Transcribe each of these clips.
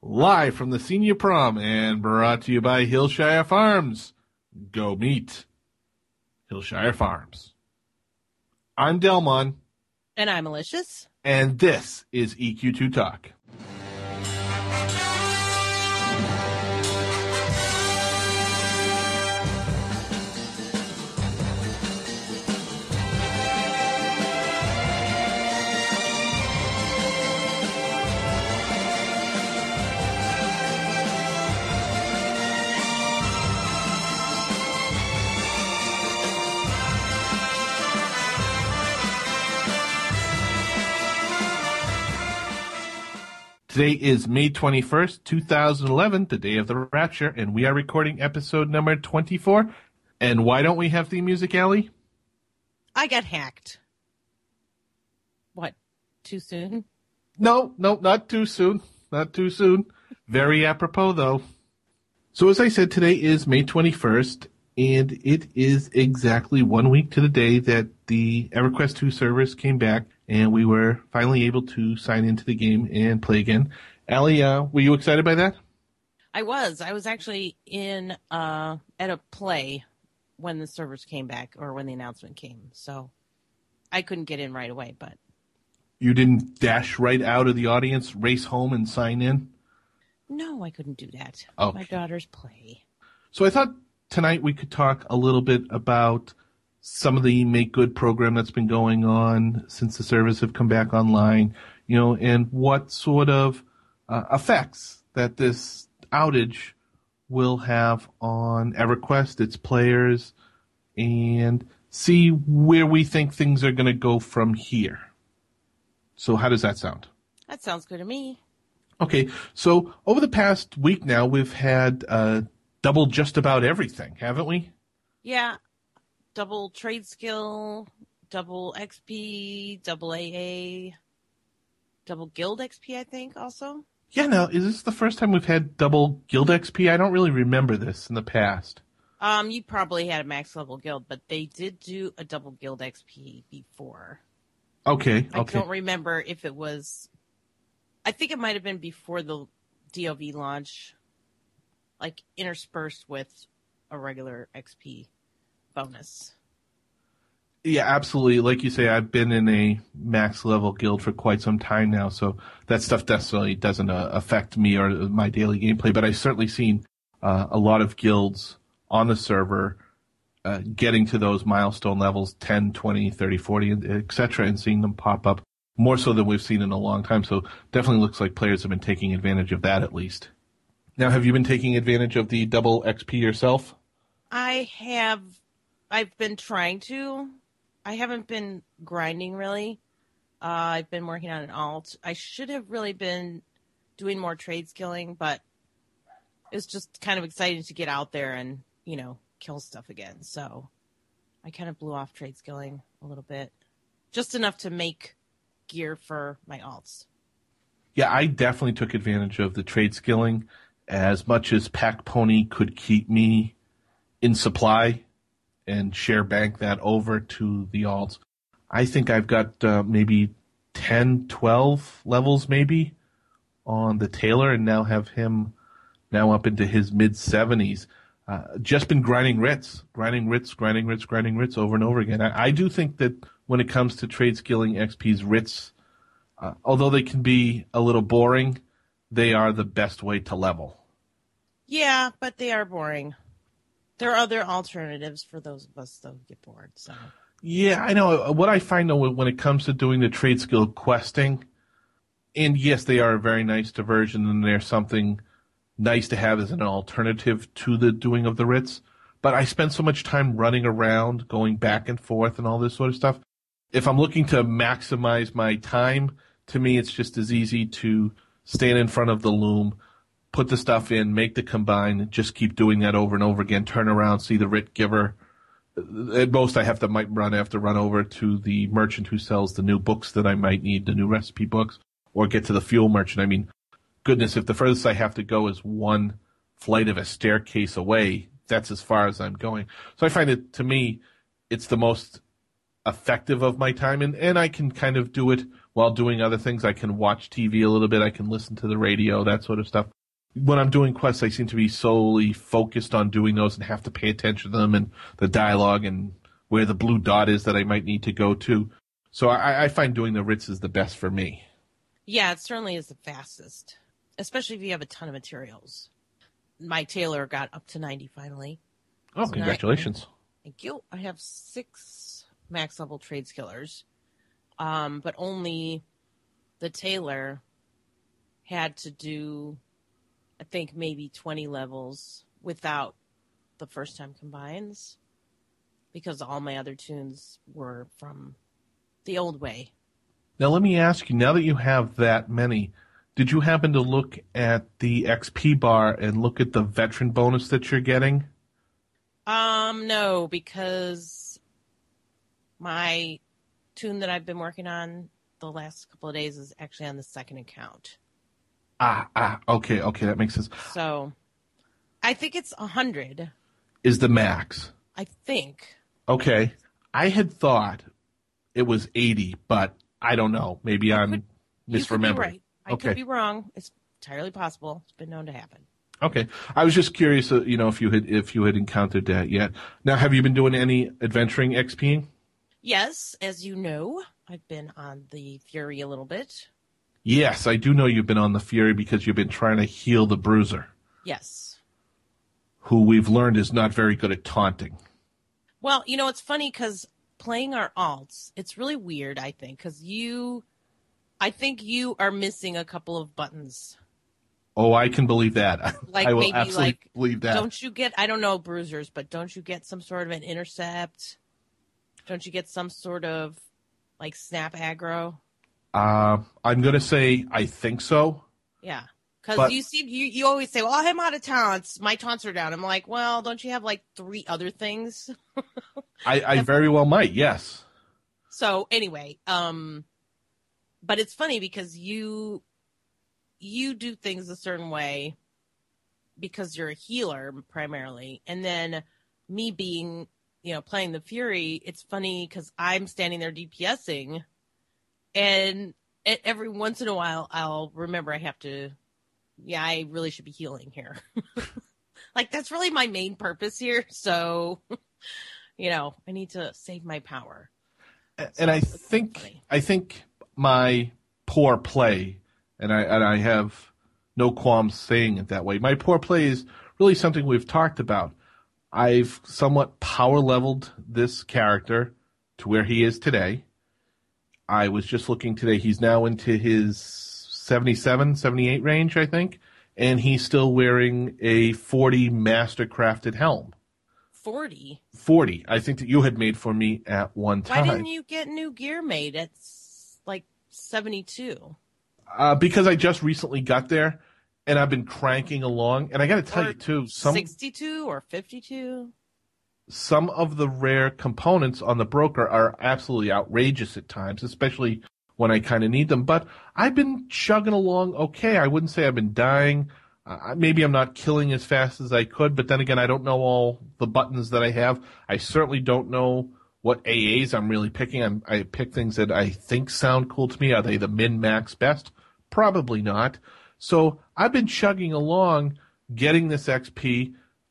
live from the senior prom and brought to you by Hillshire Farms. Go meet Hillshire Farms. I'm Delmon. And I'm Malicious. And this is EQ2 Talk. Today is May 21st, 2011, the day of the Rapture, and we are recording episode number 24. And why don't we have theme music, Allie? I got hacked. What? Too soon? No, not too soon. Not too soon. Very apropos, though. So as I said, today is May 21st, and it is exactly 1 week to the day that the EverQuest 2 servers came back, and we were finally able to sign into the game and play again. Allie, were you excited by that? I was. I was actually in at a play when the servers came back, or when the announcement came. So I couldn't get in right away, but... You didn't dash right out of the audience, race home, and sign in? No, I couldn't do that. Okay. My daughter's play. So I thought tonight we could talk a little bit about some of the Make Good program that's been going on since the servers have come back online, and what sort of effects that this outage will have on EverQuest, its players, and see where we think things are going to go from here. So how does that sound? That sounds good to me. Okay, so over the past week now, we've had double just about everything, haven't we? Yeah. Double trade skill, double XP, double AA, double guild XP, I think, also. Yeah, now, is this the first time we've had double guild XP? I don't really remember this in the past. You probably had a max level guild, but they did do a double guild XP before. Okay. I don't remember if it was... I think it might have been before the DOV launch, like interspersed with a regular XP bonus. Yeah, absolutely. Like you say, I've been in a max level guild for quite some time now, so that stuff definitely doesn't affect me or my daily gameplay, but I've certainly seen a lot of guilds on the server getting to those milestone levels, 10, 20, 30, 40, etc., and seeing them pop up more so than we've seen in a long time. So definitely looks like players have been taking advantage of that at least. Now, have you been taking advantage of the double XP yourself? I've been trying to. I haven't been grinding, really. I've been working on an alt. I should have really been doing more trade skilling, but it's just kind of exciting to get out there and, kill stuff again. So I kind of blew off trade skilling a little bit. Just enough to make gear for my alts. Yeah, I definitely took advantage of the trade skilling as much as Pack Pony could keep me in supply and share bank that over to the alts. I think I've got maybe 10, 12 levels maybe on the Taylor, and now have him now up into his mid-70s. Just been grinding writs over and over again. I do think that when it comes to trade skilling XP's writs, although they can be a little boring, they are the best way to level. Yeah, but they are boring. There are other alternatives for those of us that get bored. So. Yeah, I know. What I find, though, when it comes to doing the trade skill questing, and yes, they are a very nice diversion, and they're something nice to have as an alternative to the doing of the writs, but I spend so much time running around, going back and forth, and all this sort of stuff. If I'm looking to maximize my time, to me, it's just as easy to stand in front of the loom, put the stuff in, make the combine, just keep doing that over and over again, turn around, see the writ giver. At most, I have to run over to the merchant who sells the new books that I might need, the new recipe books, or get to the fuel merchant. I mean, goodness, if the furthest I have to go is one flight of a staircase away, that's as far as I'm going. So I find it, to me, it's the most effective of my time, and I can kind of do it while doing other things. I can watch TV a little bit, I can listen to the radio, that sort of stuff. when I'm doing quests, I seem to be solely focused on doing those and have to pay attention to them and the dialogue and where the blue dot is that I might need to go to. So I find doing the writs is the best for me. Yeah, it certainly is the fastest, especially if you have a ton of materials. My tailor got up to 90 finally. Oh, so congratulations. Thank you. I have 6 max level trade skillers, but only the tailor had to do, I think, maybe 20 levels without the first time combines, because all my other tunes were from the old way. Now, let me ask you, now that you have that many, did you happen to look at the XP bar and look at the veteran bonus that you're getting? No, because my tune that I've been working on the last couple of days is actually on the second account. Okay, that makes sense. So, I think it's 100. Is the max? I think. Okay. I had thought it was 80, but I don't know. Maybe I'm misremembering. You could be right. I could be wrong. It's entirely possible. It's been known to happen. Okay. I was just curious, if you had encountered that yet. Now, have you been doing any adventuring XPing? Yes, as you know, I've been on the Fury a little bit. Yes, I do know you've been on the Fury because you've been trying to heal the Bruiser. Yes. Who we've learned is not very good at taunting. Well, it's funny because playing our alts, it's really weird, I think, because I think you are missing a couple of buttons. Oh, I can believe that. Like I will maybe absolutely believe that. Don't you get, I don't know Bruisers, but don't you get some sort of an intercept? Don't you get some sort of like snap aggro? I'm going to say I think so. Yeah. Because you always say, well, I'm out of taunts. My taunts are down. I'm like, well, don't you have like 3 other things? I very well might, yes. So anyway, but it's funny because you do things a certain way because you're a healer primarily. And then me being, playing the Fury, it's funny because I'm standing there DPSing, and every once in a while I'll remember I really should be healing here. Like, that's really my main purpose here. So, I need to save my power. And I think my poor play, and I have no qualms saying it that way, my poor play is really something we've talked about. I've somewhat power leveled this character to where he is today. I was just looking today. He's now into his 77, 78 range, I think. And he's still wearing a 40 master-crafted helm. 40? 40. I think that you had made for me at one time. Why didn't you get new gear made? It's like 72. Because I just recently got there, and I've been cranking along. And I got to tell you, too. 62 or 52? Some of the rare components on the broker are absolutely outrageous at times, especially when I kind of need them. But I've been chugging along okay. I wouldn't say I've been dying. Maybe I'm not killing as fast as I could, but then again, I don't know all the buttons that I have. I certainly don't know what AAs I'm really picking. I pick things that I think sound cool to me. Are they the min, max, best? Probably not. So I've been chugging along, getting this XP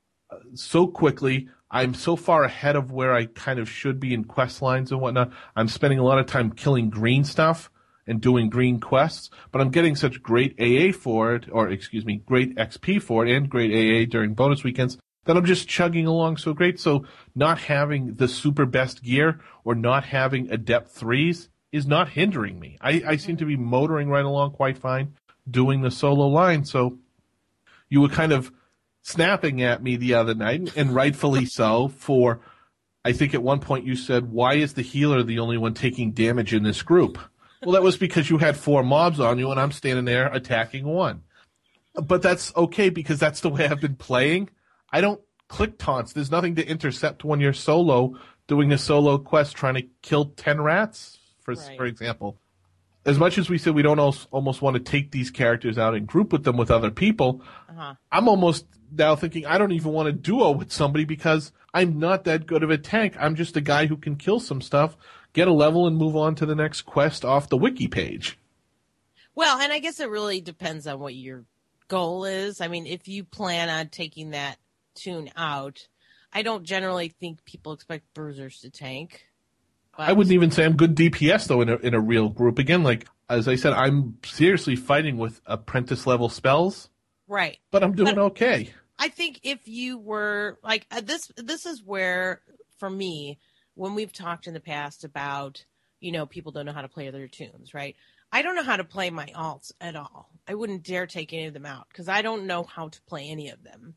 so quickly. I'm so far ahead of where I kind of should be in quest lines and whatnot. I'm spending a lot of time killing green stuff and doing green quests, but I'm getting such great AA for it, great XP for it, and great AA during bonus weekends, that I'm just chugging along so great. So not having the super best gear or not having adept 3s is not hindering me. I seem to be motoring right along quite fine doing the solo line. So you were kind of snapping at me the other night, and rightfully so, for I think at one point you said, why is the healer the only one taking damage in this group? Well, that was because you had 4 mobs on you and I'm standing there attacking 1. But that's okay because that's the way I've been playing. I don't click taunts. There's nothing to intercept when you're solo doing a solo quest trying to kill 10 rats, for example. As much as we said we don't almost want to take these characters out and group with them with other people, I'm almost now thinking I don't even want to duo with somebody because I'm not that good of a tank. I'm just a guy who can kill some stuff, get a level, and move on to the next quest off the wiki page. Well, and I guess it really depends on what you're goal is. I mean, if you plan on taking that tune out, I don't generally think people expect bruisers to tank. I But wouldn't even say I'm good DPS though in a real group. Again, like as I said, I'm seriously fighting with apprentice level spells, right. but I'm doing But okay. I think if you were like this is where for me when we've talked in the past about people don't know how to play their tunes, right? I don't know how to play my alts at all. I wouldn't dare take any of them out because I don't know how to play any of them.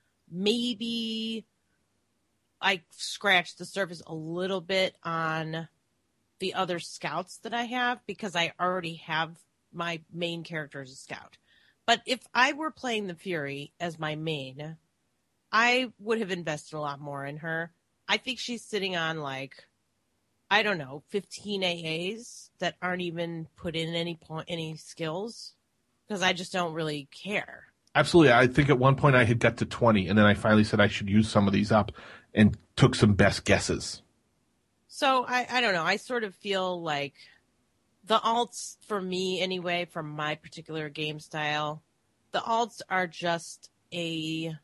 Maybe I scratched the surface a little bit on the other scouts that I have because I already have my main character as a scout. But if I were playing the Fury as my main, I would have invested a lot more in her. I think she's sitting on I don't know, 15 AAs that aren't even put in any skills because I just don't really care. Absolutely. I think at one point I had got to 20, and then I finally said I should use some of these up and took some best guesses. So I don't know. I sort of feel like the alts, for me anyway, from my particular game style, the alts are just a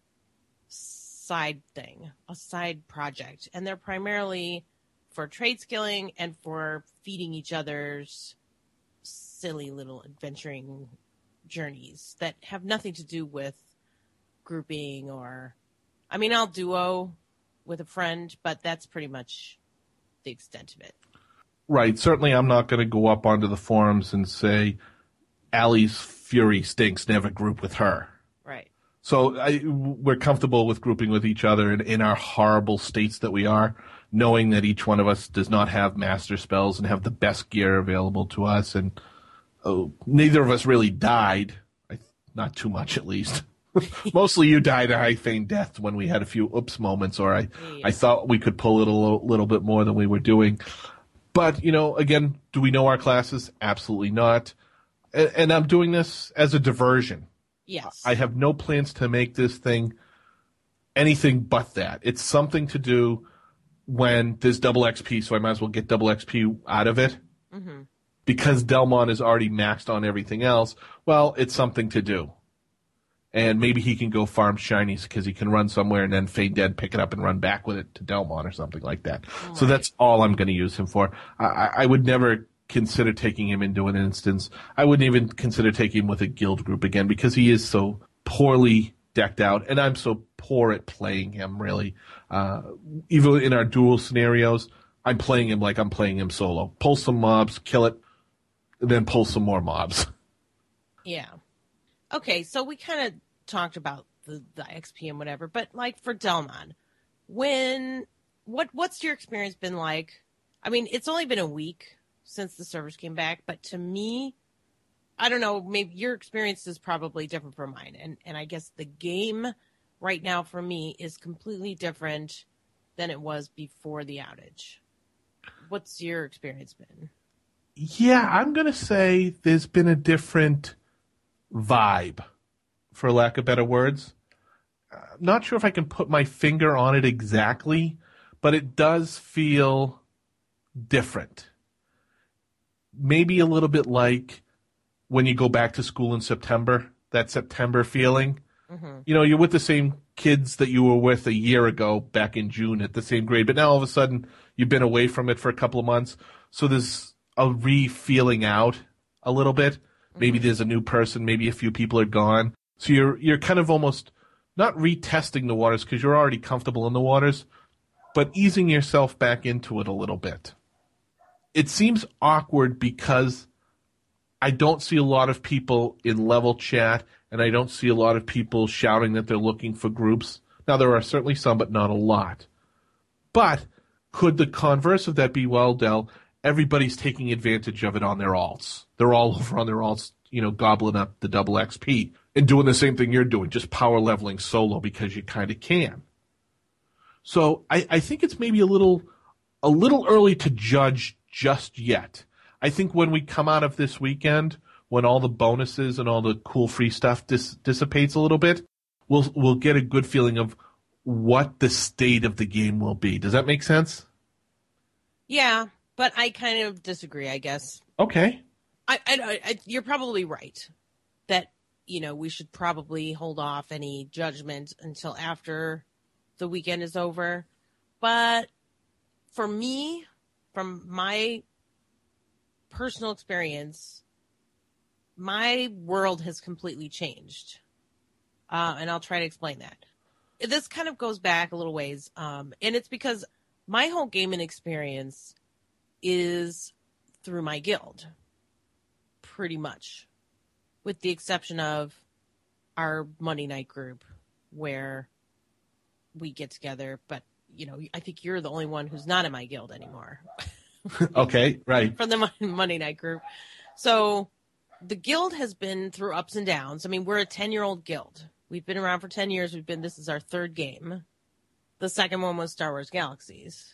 side thing, a side project. And they're primarily for trade skilling and for feeding each other's silly little adventuring journeys that have nothing to do with grouping or... I mean, I'll duo with a friend, but that's pretty much the extent of it. Right. Certainly I'm not going to go up onto the forums and say, Allie's Fury stinks, never group with her. Right. So we're comfortable with grouping with each other in our horrible states that we are, knowing that each one of us does not have master spells and have the best gear available to us. And neither of us really died. Not too much, at least. Mostly you died a high feigned death when we had a few oops moments, or I thought we could pull it a little bit more than we were doing. But, again, do we know our classes? Absolutely not. And I'm doing this as a diversion. Yes. I have no plans to make this thing anything but that. It's something to do when there's double XP, so I might as well get double XP out of it. Mm-hmm. Because Delmon is already maxed on everything else, well, it's something to do. And maybe he can go farm shinies because he can run somewhere and then fade dead, pick it up and run back with it to Delmon or something like that. Right. So that's all I'm going to use him for. I would never consider taking him into an instance. I wouldn't even consider taking him with a guild group again because he is so poorly decked out and I'm so poor at playing him, really. Even in our duel scenarios, I'm playing him like I'm playing him solo. Pull some mobs, kill it, and then pull some more mobs. Yeah. Okay, so we kind of talked about the XP and whatever, but for Delmon, what's your experience been like? I mean, it's only been a week since the servers came back, but to me, I don't know, maybe your experience is probably different from mine. And I guess the game right now for me is completely different than it was before the outage. What's your experience been? Yeah, I'm going to say there's been a different vibe, for lack of better words. I'm not sure if I can put my finger on it exactly, but it does feel different. Maybe a little bit like when you go back to school in September, that September feeling. Mm-hmm. You're with the same kids that you were with a year ago back in June at the same grade, but now all of a sudden you've been away from it for a couple of months. So there's a re-feeling out a little bit. Maybe there's a new person, maybe a few people are gone. So you're kind of almost not retesting the waters because you're already comfortable in the waters, but easing yourself back into it a little bit. It seems awkward because I don't see a lot of people in level chat and I don't see a lot of people shouting that they're looking for groups. Now, there are certainly some, but not a lot. But could the converse of that be, well, Del, everybody's taking advantage of it on their alts. They're all over on their alts, gobbling up the double XP and doing the same thing you're doing, just power leveling solo because you kind of can. So I think it's maybe a little early to judge just yet. I think when we come out of this weekend, when all the bonuses and all the cool free stuff dissipates a little bit, we'll get a good feeling of what the state of the game will be. Does that make sense? Yeah, but I kind of disagree, I guess. Okay. You're probably right that we should probably hold off any judgment until after the weekend is over. But for me, from my personal experience, my world has completely changed. And I'll try to explain that. This kind of goes back a little ways. And it's because my whole gaming experience is through my guild, pretty much, with the exception of our Monday night group where we get together. But, I think you're the only one who's not in my guild anymore. Okay, right. From the Monday night group. So the guild has been through ups and downs. I mean, we're a 10-year-old guild. We've been around for 10 years. This is our third game. The second one was Star Wars Galaxies.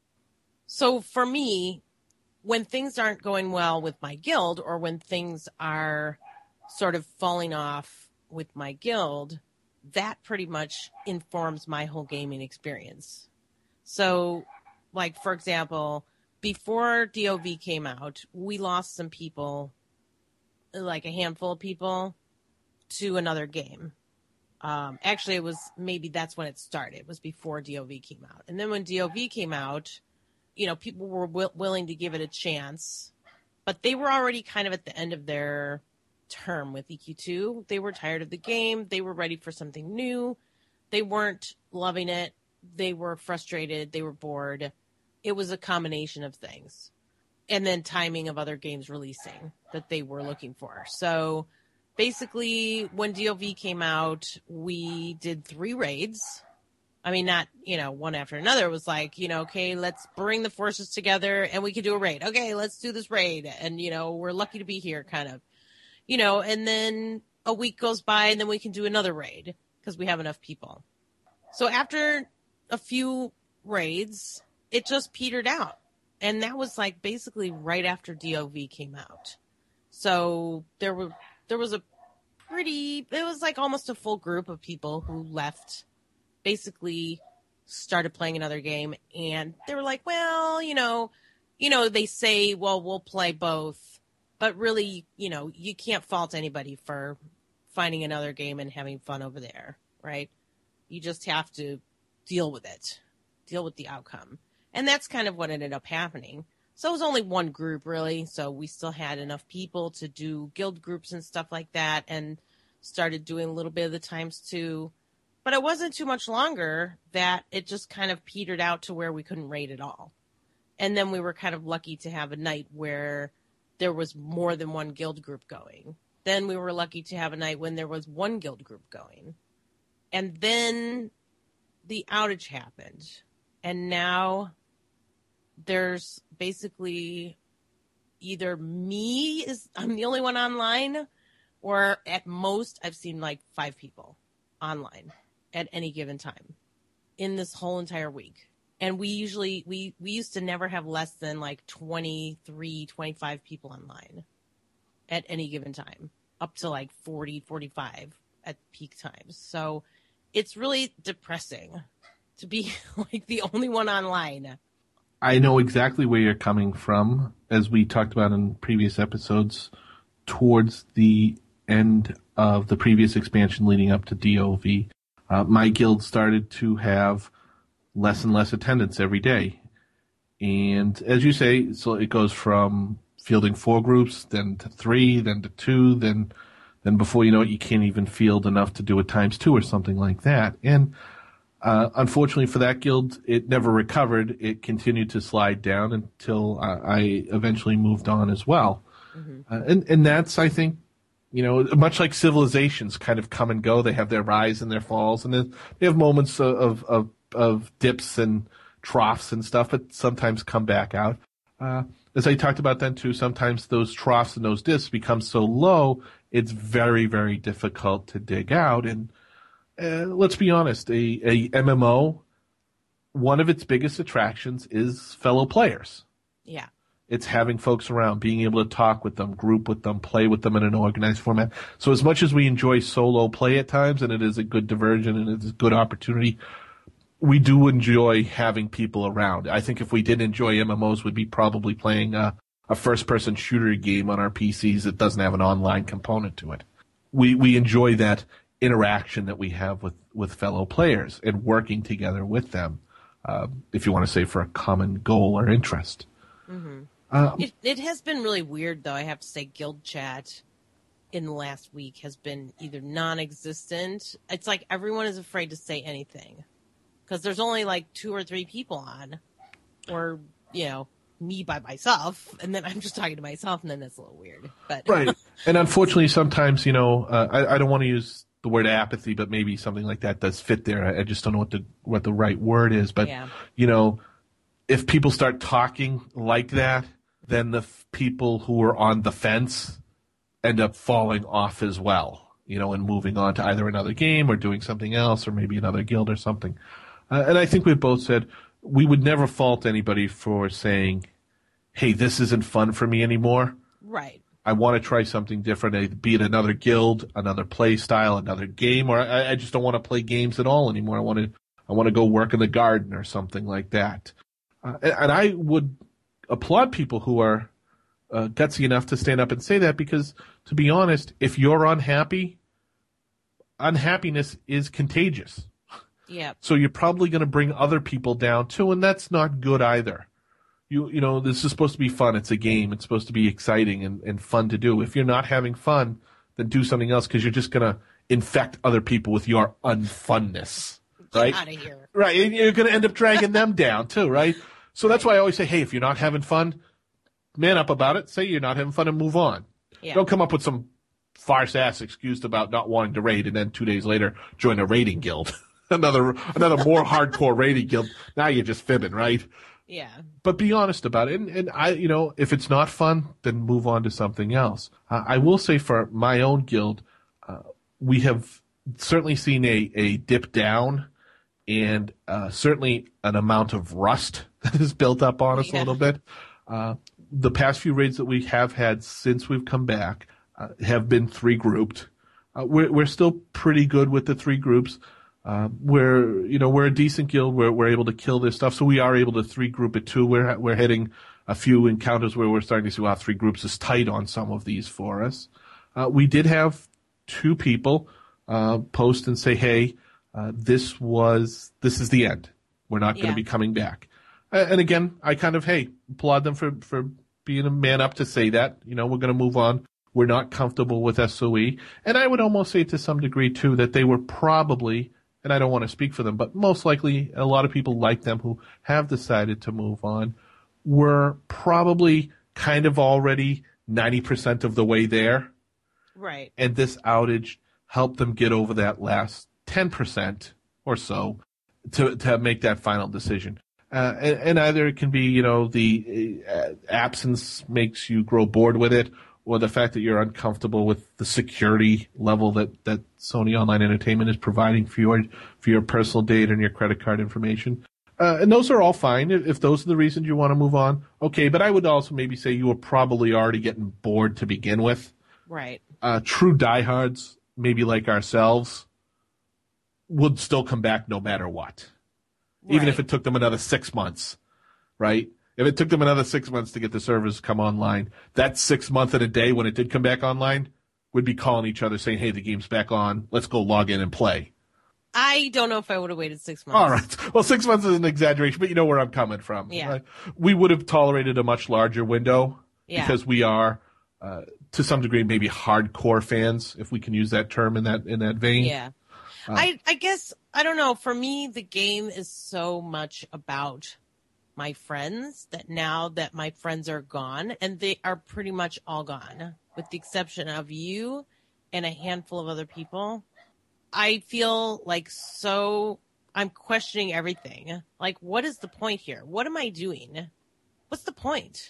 So for me, when things aren't going well with my guild, or when things are sort of falling off with my guild, that pretty much informs my whole gaming experience. So, like, for example, before DOV came out, we lost some people, like a handful of people, to another game. Actually, maybe that's when it started. It was before DOV came out. And then when DOV came out, people were willing to give it a chance, but they were already kind of at the end of their term with EQ2. They were tired of the game. They were ready for something new. They weren't loving it. They were frustrated. They were bored. It was a combination of things. And then timing of other games releasing that they were looking for. So basically, when DOV came out, we did 3 raids. I mean, not, one after another. It was like, okay, let's bring the forces together and we can do a raid. Okay, let's do this raid. And, we're lucky to be here, kind of. And then a week goes by and then we can do another raid because we have enough people. So after a few raids, it just petered out. And that was like basically right after DOV came out. So there was it was like almost a full group of people who left, basically started playing another game, and they were like, well, they say, well, we'll play both, but really, you can't fault anybody for finding another game and having fun over there, right? You just have to deal with it, deal with the outcome. And that's kind of what ended up happening. So it was only one group, really. So we still had enough people to do guild groups and stuff like that, and started doing a little bit of the times 2. But it wasn't too much longer that it just kind of petered out to where we couldn't raid at all. And then we were kind of lucky to have a night where there was more than one guild group going. Then we were lucky to have a night when there was one guild group going. And then the outage happened. And now there's basically either I'm the only one online, or at most I've seen like 5 people online at any given time in this whole entire week. And we used to never have less than like 23, 25 people online at any given time, up to like 40, 45 at peak times. So it's really depressing to be like the only one online. I know exactly where you're coming from, as we talked about in previous episodes, towards the end of the previous expansion leading up to DOV. My guild started to have less and less attendance every day. And as you say, so it goes from fielding 4 groups, then to 3, then to 2, then before you know it, you can't even field enough to do it times 2 or something like that. And unfortunately for that guild, it never recovered. It continued to slide down until I eventually moved on as well. Mm-hmm. And that's, I think, much like civilizations kind of come and go. They have their rise and their falls, and then they have moments of dips and troughs and stuff, but sometimes come back out. As I talked about then too, sometimes those troughs and those dips become so low, it's very, very difficult to dig out. And let's be honest, a MMO, one of its biggest attractions is fellow players. Yeah. It's having folks around, being able to talk with them, group with them, play with them in an organized format. So as much as we enjoy solo play at times, and it is a good diversion and it is a good opportunity, we do enjoy having people around. I think if we did enjoy MMOs, we'd be probably playing a first-person shooter game on our PCs that doesn't have an online component to it. we enjoy that interaction that we have with fellow players and working together with them, if you want to say for a common goal or interest. Mm-hmm. It has been really weird, though. I have to say, guild chat in the last week has been either non-existent. It's like everyone is afraid to say anything because there's only like 2 or 3 people on, or me by myself, and then I'm just talking to myself, and then that's a little weird. But right, and unfortunately, sometimes I don't want to use the word apathy, but maybe something like that does fit there. I just don't know what the right word is. But if people start talking like that, then the people who are on the fence end up falling off as well, and moving on to either another game or doing something else or maybe another guild or something. And I think we've both said we would never fault anybody for saying, hey, this isn't fun for me anymore. Right. I want to try something different, be it another guild, another play style, another game, or I just don't want to play games at all anymore. I want to go work in the garden or something like that. And I would applaud people who are gutsy enough to stand up and say that, because, to be honest, if you're unhappy, unhappiness is contagious. Yeah. So you're probably going to bring other people down too, and that's not good either. This is supposed to be fun. It's a game. It's supposed to be exciting and fun to do. If you're not having fun, then do something else, because you're just going to infect other people with your unfunness. Right? Get out of here. Right. And you're going to end up dragging them down too, right? So that's why I always say, hey, if you're not having fun, man up about it. Say you're not having fun and move on. Yeah. Don't come up with some farce-ass excuse about not wanting to raid and then 2 days later join a raiding guild. another more hardcore raiding guild. Now you're just fibbing, right? Yeah. But be honest about it. And I, if it's not fun, then move on to something else. I will say for my own guild, we have certainly seen a dip down, and certainly an amount of rust that is built up on us a little bit. The past few raids that we have had since we've come back have been 3 grouped. We're still pretty good with the 3 groups. We're a decent guild. We're able to kill this stuff, so we are able to 3 group it too. We're hitting a few encounters where we're starting to see 3 groups is tight on some of these for us. We did have 2 people post and say, hey, this is the end. We're not going to be coming back. And again, I kind of, applaud them for being a man up to say that. We're going to move on. We're not comfortable with SOE. And I would almost say to some degree, too, that they were probably, and I don't want to speak for them, but most likely a lot of people like them who have decided to move on were probably kind of already 90% of the way there. Right. And this outage helped them get over that last 10% or so to make that final decision. And either it can be, the absence makes you grow bored with it, or the fact that you're uncomfortable with the security level that Sony Online Entertainment is providing for your personal data and your credit card information. And those are all fine. If those are the reasons you want to move on, okay. But I would also maybe say you were probably already getting bored to begin with. Right. True diehards, maybe like ourselves, would still come back no matter what. Even if it took them another 6 months, right? If it took them another 6 months to get the servers to come online, that 6 month and a day when it did come back online, we'd be calling each other saying, hey, the game's back on. Let's go log in and play. I don't know if I would have waited 6 months. All right. Well, 6 months is an exaggeration, but you know where I'm coming from. Yeah. Right? We would have tolerated a much larger window because we are, to some degree, maybe hardcore fans, if we can use that term in that vein. Yeah. I guess, I don't know. For me, the game is so much about my friends that now that my friends are gone, and they are pretty much all gone, with the exception of you and a handful of other people, I feel like I'm questioning everything. Like, what is the point here? What am I doing? What's the point?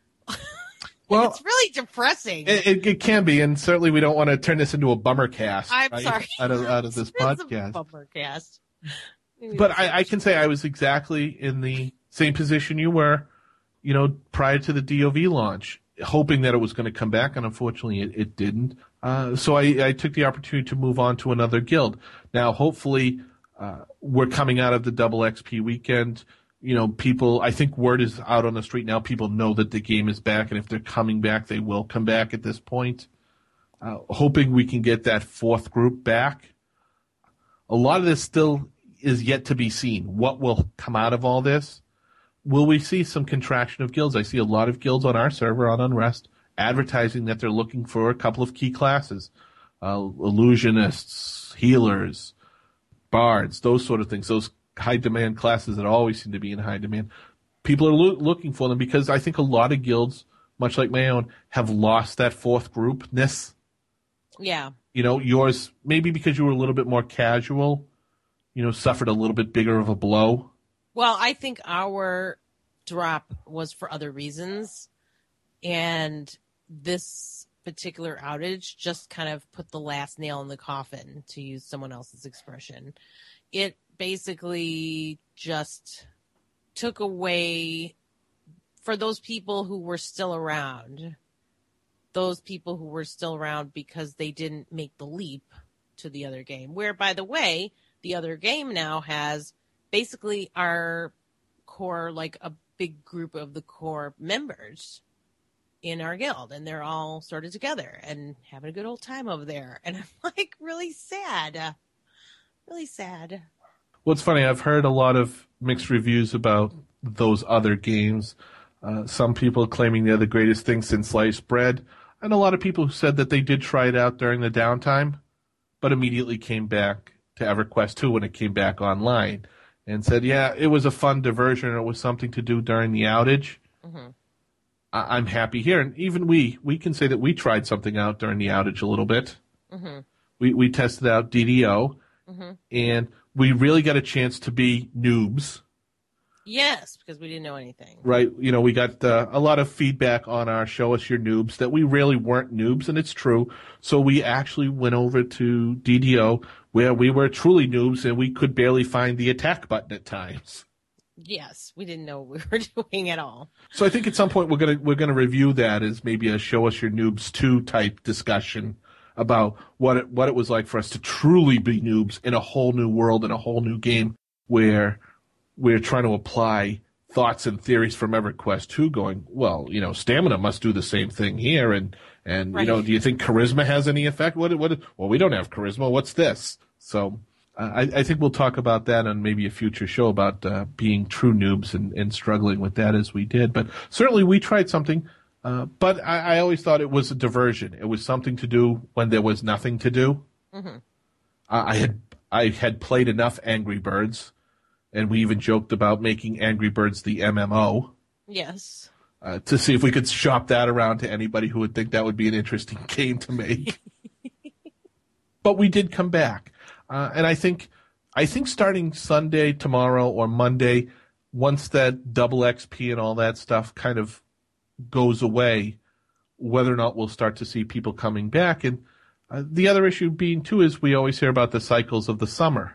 Well, it's really depressing. It can be, and certainly we don't want to turn this into a bummer cast. I'm sorry. Out of this podcast. A bummer cast. But I can say I was exactly in the same position you were, prior to the DOV launch, hoping that it was going to come back, and unfortunately it didn't. So I took the opportunity to move on to another guild. Now, hopefully, we're coming out of the double XP weekend. People, I think word is out on the street now. People know that the game is back, and if they're coming back, they will come back at this point. hoping we can get that fourth group back. A lot of this still is yet to be seen. What will come out of all this? Will we see some contraction of guilds? I see a lot of guilds on our server on Unrest advertising that they're looking for a couple of key classes. Illusionists, healers, bards, those sort of things, those high demand classes that always seem to be in high demand. People are looking for them because I think a lot of guilds, much like my own, have lost that fourth groupness. Yeah. Yours, maybe because you were a little bit more casual, suffered a little bit bigger of a blow. Well, I think our drop was for other reasons. And this particular outage just kind of put the last nail in the coffin, to use someone else's expression. It basically just took away, for those people who were still around, because they didn't make the leap to the other game. Where, by the way, the other game now has basically our core, like a big group of the core members in our guild, and they're all sort of together and having a good old time over there. And I'm like really sad. Well, it's funny. I've heard a lot of mixed reviews about those other games. Some people claiming they're the greatest thing since sliced bread, and a lot of people who said that they did try it out during the downtime, but immediately came back to EverQuest 2 when it came back online and said, yeah, it was a fun diversion. It was something to do during the outage. Mm-hmm. I'm happy here. And even we can say that we tried something out during the outage a little bit. Mm-hmm. We tested out DDO, mm-hmm. and we really got a chance to be noobs. Yes, because we didn't know anything. Right. We got a lot of feedback on our Show Us Your Noobs that we really weren't noobs, and it's true. So we actually went over to DDO where we were truly noobs, and we could barely find the attack button at times. Yes, we didn't know what we were doing at all. So I think at some point we're gonna review that as maybe a Show Us Your Noobs 2 type discussion about what it was like for us to truly be noobs in a whole new world, in a whole new game where we're trying to apply thoughts and theories from EverQuest 2 going, well, stamina must do the same thing here. And right. Do you think charisma has any effect? Well, we don't have charisma. What's this? So I think we'll talk about that on maybe a future show about being true noobs and struggling with that as we did. But certainly we tried something. But I always thought it was a diversion. It was something to do when there was nothing to do. Mm-hmm. I had played enough Angry Birds, and we even joked about making Angry Birds the MMO. Yes. To see if we could shop that around to anybody who would think that would be an interesting game to make. But we did come back. And I think starting Sunday, tomorrow, or Monday, once that double XP and all that stuff kind of goes away, whether or not we'll start to see people coming back. And the other issue being, too, is we always hear about the cycles of the summer.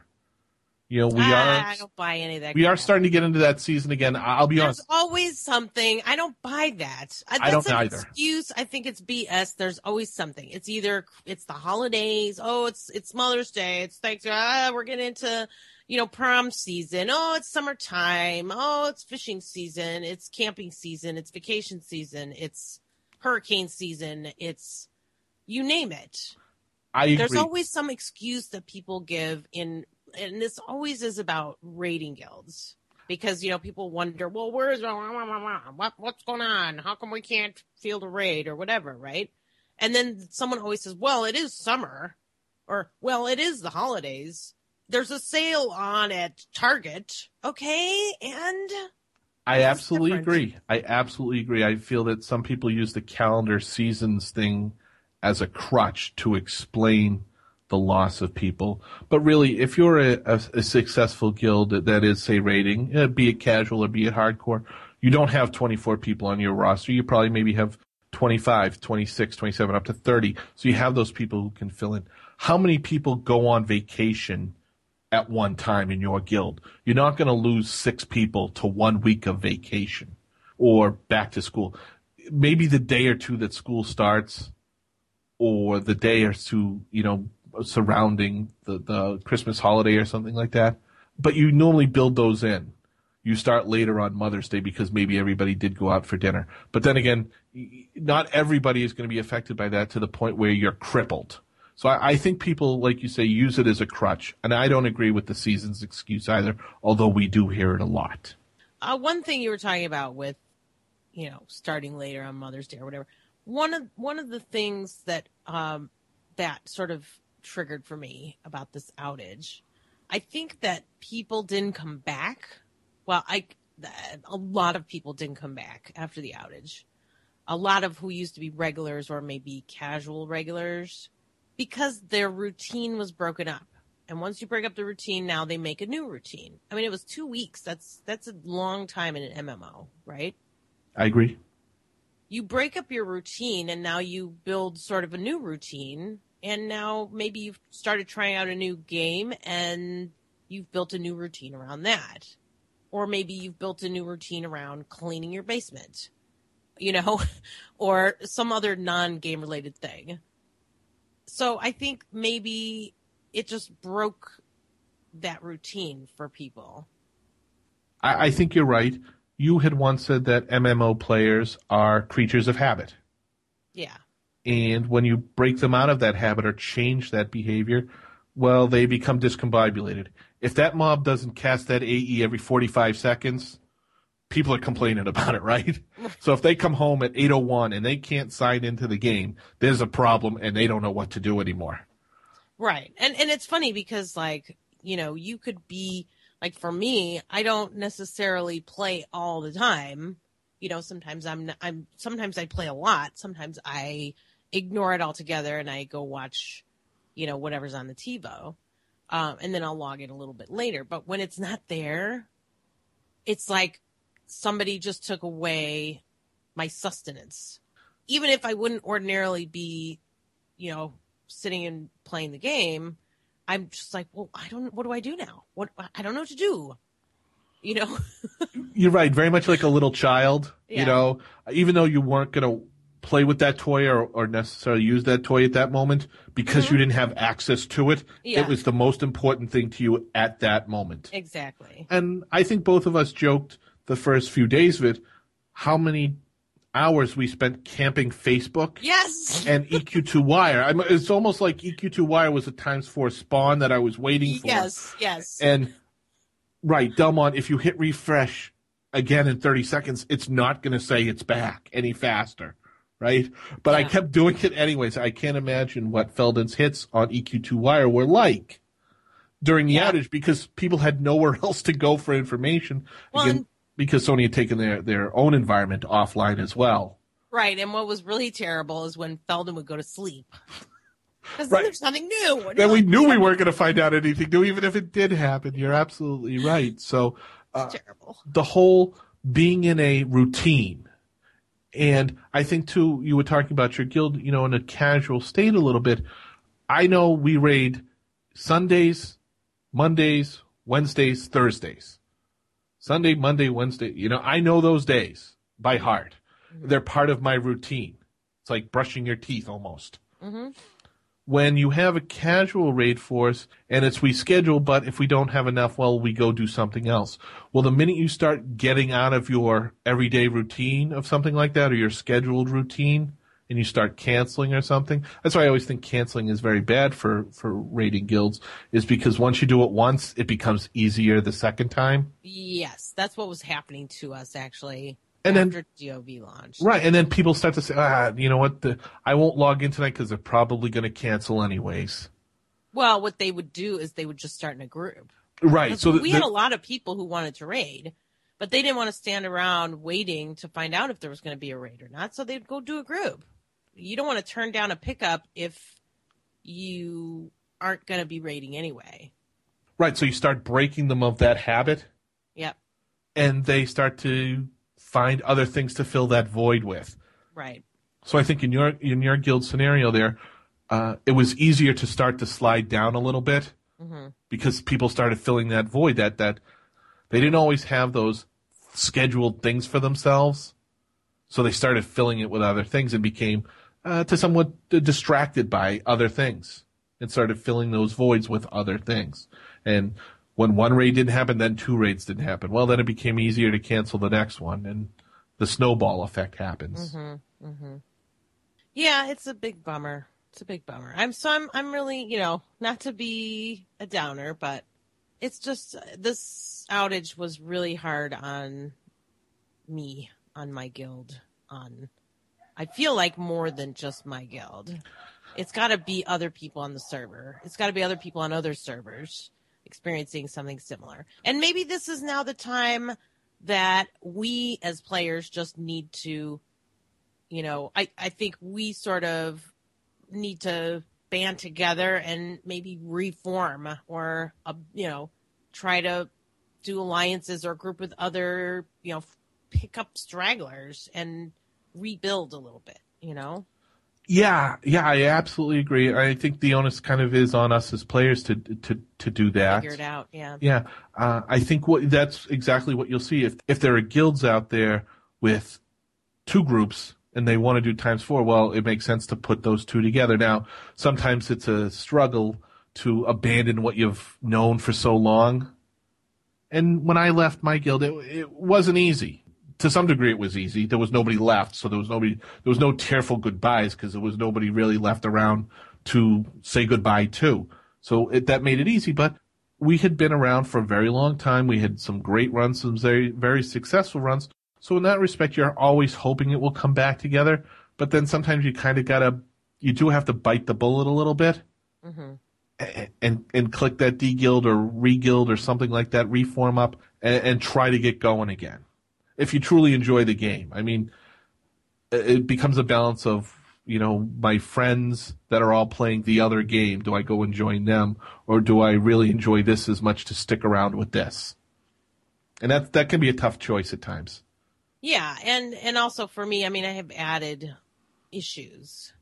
I don't buy any of that. We are starting to get into that season again. I'll be honest. There's always something. I don't buy that. I don't either. Excuse. I think it's BS. There's always something. It's either it's the holidays. Oh, it's Mother's Day. It's Thanksgiving. We're getting into prom season. Oh, it's summertime. Oh, it's fishing season. It's camping season. It's vacation season. It's hurricane season. It's you name it. I agree. There's always some excuse that people give and this always is about raiding guilds because, people wonder, well, what's going on? How come we can't field a raid or whatever, right? And then someone always says, well, it is summer or, well, it is the holidays. There's a sale on at Target. Okay. And I absolutely agree. I feel that some people use the calendar seasons thing as a crutch to explain the loss of people. But really, if you're a successful guild that is, say, raiding, be it casual or be it hardcore, you don't have 24 people on your roster. You probably maybe have 25, 26, 27, up to 30. So you have those people who can fill in. How many people go on vacation at one time in your guild? You're not going to lose 6 people to 1 week of vacation or back to school. Maybe the day or two that school starts or the day or two, surrounding the Christmas holiday or something like that. But you normally build those in. you start later on Mother's Day because maybe everybody did go out for dinner. But then again, not everybody is going to be affected by that to the point where you're crippled. So I think people, like you say, use it as a crutch. And I don't agree with the season's excuse either, although we do hear it a lot. One thing you were talking about with, starting later on Mother's Day or whatever, one of the things that that sort of triggered for me about this outage, I think that people didn't come back. Well, a lot of people didn't come back after the outage. A lot of who used to be regulars or maybe casual regulars, because their routine was broken up. And once you break up the routine, now they make a new routine. I mean, it was 2 weeks. That's a long time in an MMO, right? I agree. You break up your routine and now you build sort of a new routine. And now maybe you've started trying out a new game and you've built a new routine around that. Or maybe you've built a new routine around cleaning your basement, or some other non-game related thing. So I think maybe it just broke that routine for people. I think you're right. You had once said that MMO players are creatures of habit. Yeah. And when you break them out of that habit or change that behavior, well, they become discombobulated. If that mob doesn't cast that AE every 45 seconds, people are complaining about it, right? So if they come home at 8:01 and they can't sign into the game, there's a problem and they don't know what to do anymore. Right. And it's funny because, you could be, for me, I don't necessarily play all the time. Sometimes sometimes I play a lot. Sometimes I ignore it altogether and I go watch, whatever's on the TiVo. And then I'll log in a little bit later. But when it's not there, it's like somebody just took away my sustenance. Even if I wouldn't ordinarily be, sitting and playing the game, I'm just like, well, what do I do now? I don't know what to do. You're right. Very much like a little child, Yeah. Even though you weren't going to play with that toy or necessarily use that toy at that moment because you didn't have access to it. Yeah. It was the most important thing to you at that moment. Exactly. And I think both of us joked the first few days of it, how many hours we spent camping Facebook. Yes. And EQ2Wire. It's almost like EQ2Wire was a times 4 spawn that I was waiting for. Yes. And right, Delmont, if you hit refresh again in 30 seconds, it's not going to say it's back any faster, right? But I kept doing it anyways. I can't imagine what Felden's hits on EQ2Wire were like during the outage because people had nowhere else to go for information. Well, Again, because Sony had taken their own environment offline as well. Right, and what was really terrible is when Felden would go to sleep. Because Right. there's nothing new. Then we knew we weren't going to find out anything new, even if it did happen. You're absolutely right. So It's terrible. the whole being in a routine, and I think, too, you were talking about your guild, in a casual state a little bit. I know we raid Sundays, Mondays, Wednesdays, Thursdays. Sunday, Monday, Wednesday. I know those days by heart. Mm-hmm. They're part of my routine. It's like brushing your teeth almost. Mm-hmm. When you have a casual raid force and we schedule, but if we don't have enough, well, we go do something else. Well, the minute you start getting out of your everyday routine of something like that or your scheduled routine and you start canceling or something, that's why I always think canceling is very bad for raiding guilds, is because once you do it once, it becomes easier the second time. Yes, that's what was happening to us, actually. And after GOV launched. Right, and then people start to say, you know what, I won't log in tonight because they're probably going to cancel anyways. Well, what they would do is they would just start in a group. Right. So we had a lot of people who wanted to raid, but they didn't want to stand around waiting to find out if there was going to be a raid or not, so they'd go do a group. You don't want to turn down a pickup if you aren't going to be raiding anyway. Right, so you start breaking them of that habit. Yep. And they start to find other things to fill that void with. Right. So I think in your guild scenario there, it was easier to start to slide down a little bit because people started filling that void that they didn't always have those scheduled things for themselves. So they started filling it with other things and became to somewhat distracted by other things and started filling those voids with other things. And When one raid didn't happen, then two raids didn't happen. Well, then it became easier to cancel the next one, and the snowball effect happens. Mm-hmm. Mm-hmm. Yeah, it's a big bummer. It's a big bummer. I'm really, not to be a downer, but it's just this outage was really hard on me, on my guild, I feel like more than just my guild. It's got to be other people on the server. It's got to be other people on other servers experiencing something similar. And maybe this is now the time that we as players just need to, I think we sort of need to band together and maybe reform or, try to do alliances or group with other, pick up stragglers and rebuild a little bit, Yeah, I absolutely agree. I think the onus kind of is on us as players to do that. Figure it out, yeah. Yeah, I think that's exactly what you'll see. If there are guilds out there with two groups and they want to do times four, well, it makes sense to put those two together. Now, sometimes it's a struggle to abandon what you've known for so long. And when I left my guild, it wasn't easy. To some degree, it was easy. There was nobody left, so there was no tearful goodbyes because there was nobody really left around to say goodbye to. So that made it easy, but we had been around for a very long time. We had some great runs, some very, very successful runs. So in that respect, you're always hoping it will come back together. But then sometimes you do have to bite the bullet a little bit. Mm-hmm. And click that de-guild or re-guild or something like that, reform up, and try to get going again. If you truly enjoy the game. I mean, it becomes a balance of, my friends that are all playing the other game. Do I go and join them, or do I really enjoy this as much to stick around with this? And that can be a tough choice at times. Yeah, and also for me, I have added issues.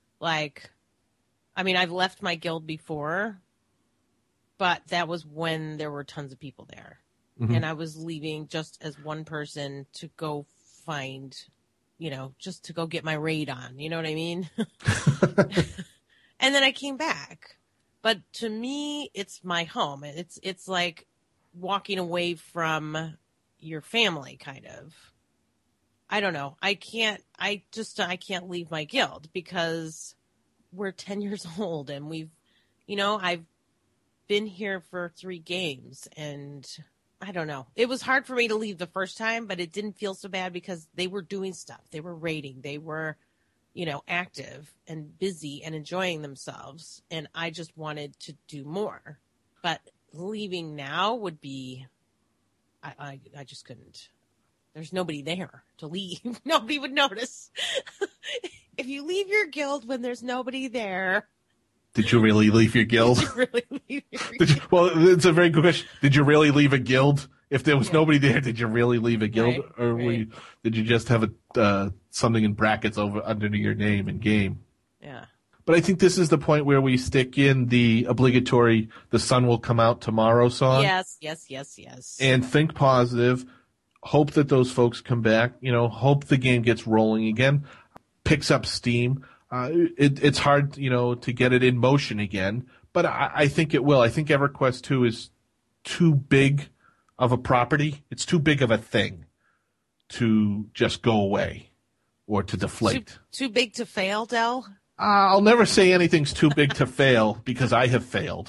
I've left my guild before, but that was when there were tons of people there. Mm-hmm. And I was leaving just as one person to go find, just to go get my raid on. You know what I mean? And then I came back. But to me, it's my home. It's like walking away from your family, kind of. I don't know. I can't leave my guild because we're 10 years old and I've been here for 3 games and I don't know. It was hard for me to leave the first time, but it didn't feel so bad because they were doing stuff. They were raiding. They were, active and busy and enjoying themselves. And I just wanted to do more. But leaving now would be, I just couldn't. There's nobody there to leave. Nobody would notice. If you leave your guild when there's nobody there. Did you really leave your guild? Did you really leave your guild? Well, it's a very good question. Did you really leave a guild? If there was nobody there, did you really leave a guild? Right, or did you just have something in brackets under your name in game? Yeah. But I think this is the point where we stick in the obligatory "the sun will come out tomorrow" song. Yes. And think positive. Hope that those folks come back. Hope the game gets rolling again, picks up steam. It's hard, to get it in motion again, but I think it will. I think EverQuest 2 is too big of a property. It's too big of a thing to just go away or to deflate. Too big to fail, Del? I'll never say anything's too big to fail because I have failed.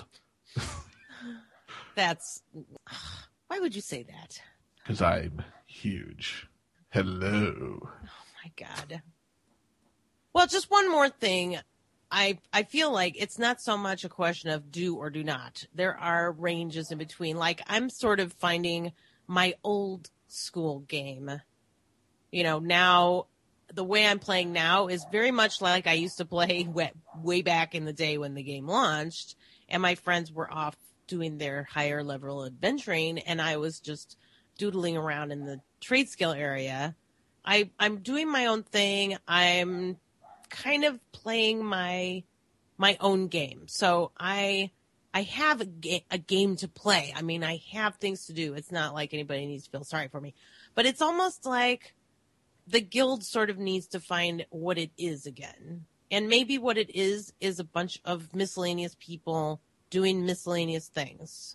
Why would you say that? Because I'm huge. Hello. Oh, my God. Well, just one more thing. I feel like it's not so much a question of do or do not. There are ranges in between. Like, I'm sort of finding my old school game. Now, the way I'm playing now is very much like I used to play way back in the day when the game launched, and my friends were off doing their higher level adventuring, and I was just doodling around in the trade skill area. I'm doing my own thing. I'm kind of playing my own game. So I have a game to play. I have things to do. It's not like anybody needs to feel sorry for me. But it's almost like the guild sort of needs to find what it is again. And maybe what it is a bunch of miscellaneous people doing miscellaneous things.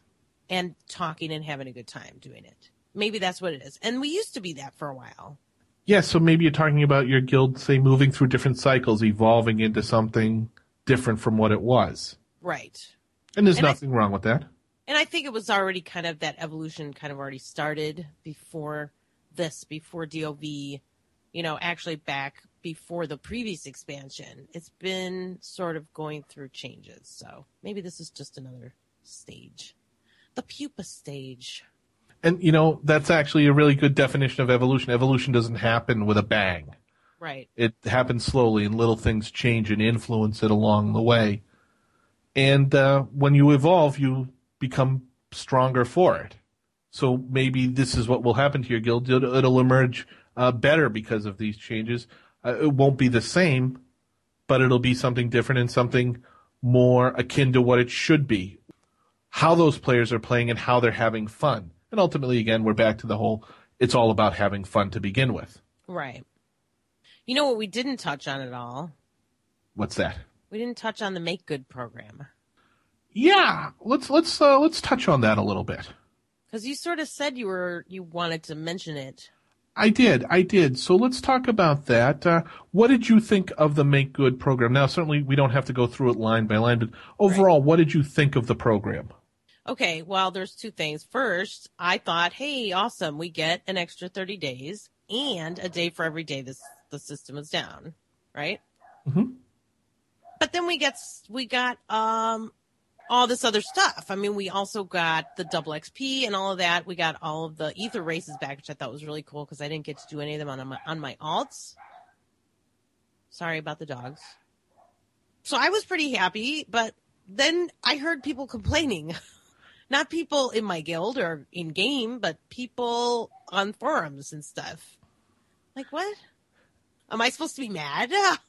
and talking and having a good time doing it. Maybe that's what it is. And we used to be that for a while. Yeah, so maybe you're talking about your guild, say, moving through different cycles, evolving into something different from what it was. Right. And there's nothing wrong with that. And I think it was already kind of that evolution kind of already started before DOV, actually back before the previous expansion. It's been sort of going through changes. So maybe this is just another stage. The pupa stage. And, that's actually a really good definition of evolution. Evolution doesn't happen with a bang. Right. It happens slowly, and little things change and influence it along the way. And when you evolve, you become stronger for it. So maybe this is what will happen to your guild. It'll emerge better because of these changes. It won't be the same, but it'll be something different and something more akin to what it should be. How those players are playing and how they're having fun. And ultimately, again, we're back to the whole, it's all about having fun to begin with. Right. You know what we didn't touch on at all? What's that? We didn't touch on the Make Good program. Yeah, let's touch on that a little bit. Because you sort of said you wanted to mention it. I did. So let's talk about that. What did you think of the Make Good program? Now, certainly we don't have to go through it line by line, but overall, What did you think of the program? Okay, well, there's two things. First, I thought, hey, awesome, we get an extra 30 days and a day for every day the system is down, right? Mm-hmm. But then we got all this other stuff. I mean, we also got the double XP and all of that. We got all of the ether races back, which I thought was really cool because I didn't get to do any of them on my alts. Sorry about the dogs. So I was pretty happy, but then I heard people complaining. Not people in my guild or in game, but people on forums and stuff. Like, what? Am I supposed to be mad?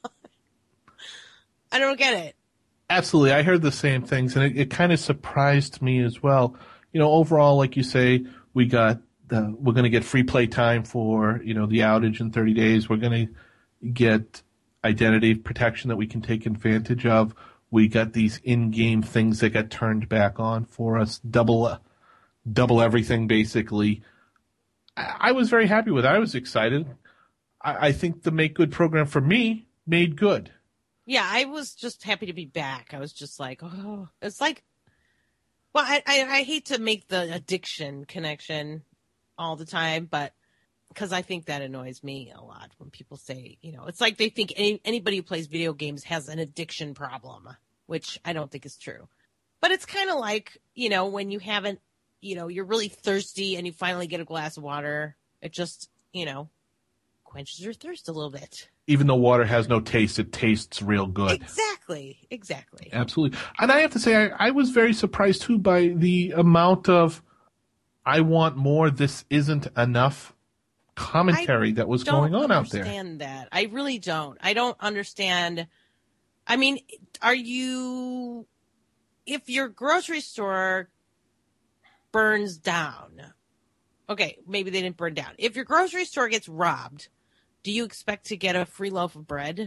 I don't get it. Absolutely. I heard the same things, and it kind of surprised me as well. Overall, like you say, we're going to get free play time for, the outage in 30 days. We're going to get identity protection that we can take advantage of. We got these in-game things that got turned back on for us, double everything, basically. I was very happy with it. I was excited. I think the Make Good program for me made good. Yeah, I was just happy to be back. I was just like, oh, it's like, well, I hate to make the addiction connection all the time, but because I think that annoys me a lot when people say, it's like they think anybody who plays video games has an addiction problem, which I don't think is true. But it's kind of like, when you haven't, you're really thirsty and you finally get a glass of water, it just, quenches your thirst a little bit. Even though water has no taste, it tastes real good. Exactly. Absolutely. And I have to say, I was very surprised, too, by the amount of I want more, this isn't enough commentary that was going on out there. I don't understand that. I really don't. I don't understand. I mean, if your grocery store burns down, okay, maybe they didn't burn down. If your grocery store gets robbed, do you expect to get a free loaf of bread?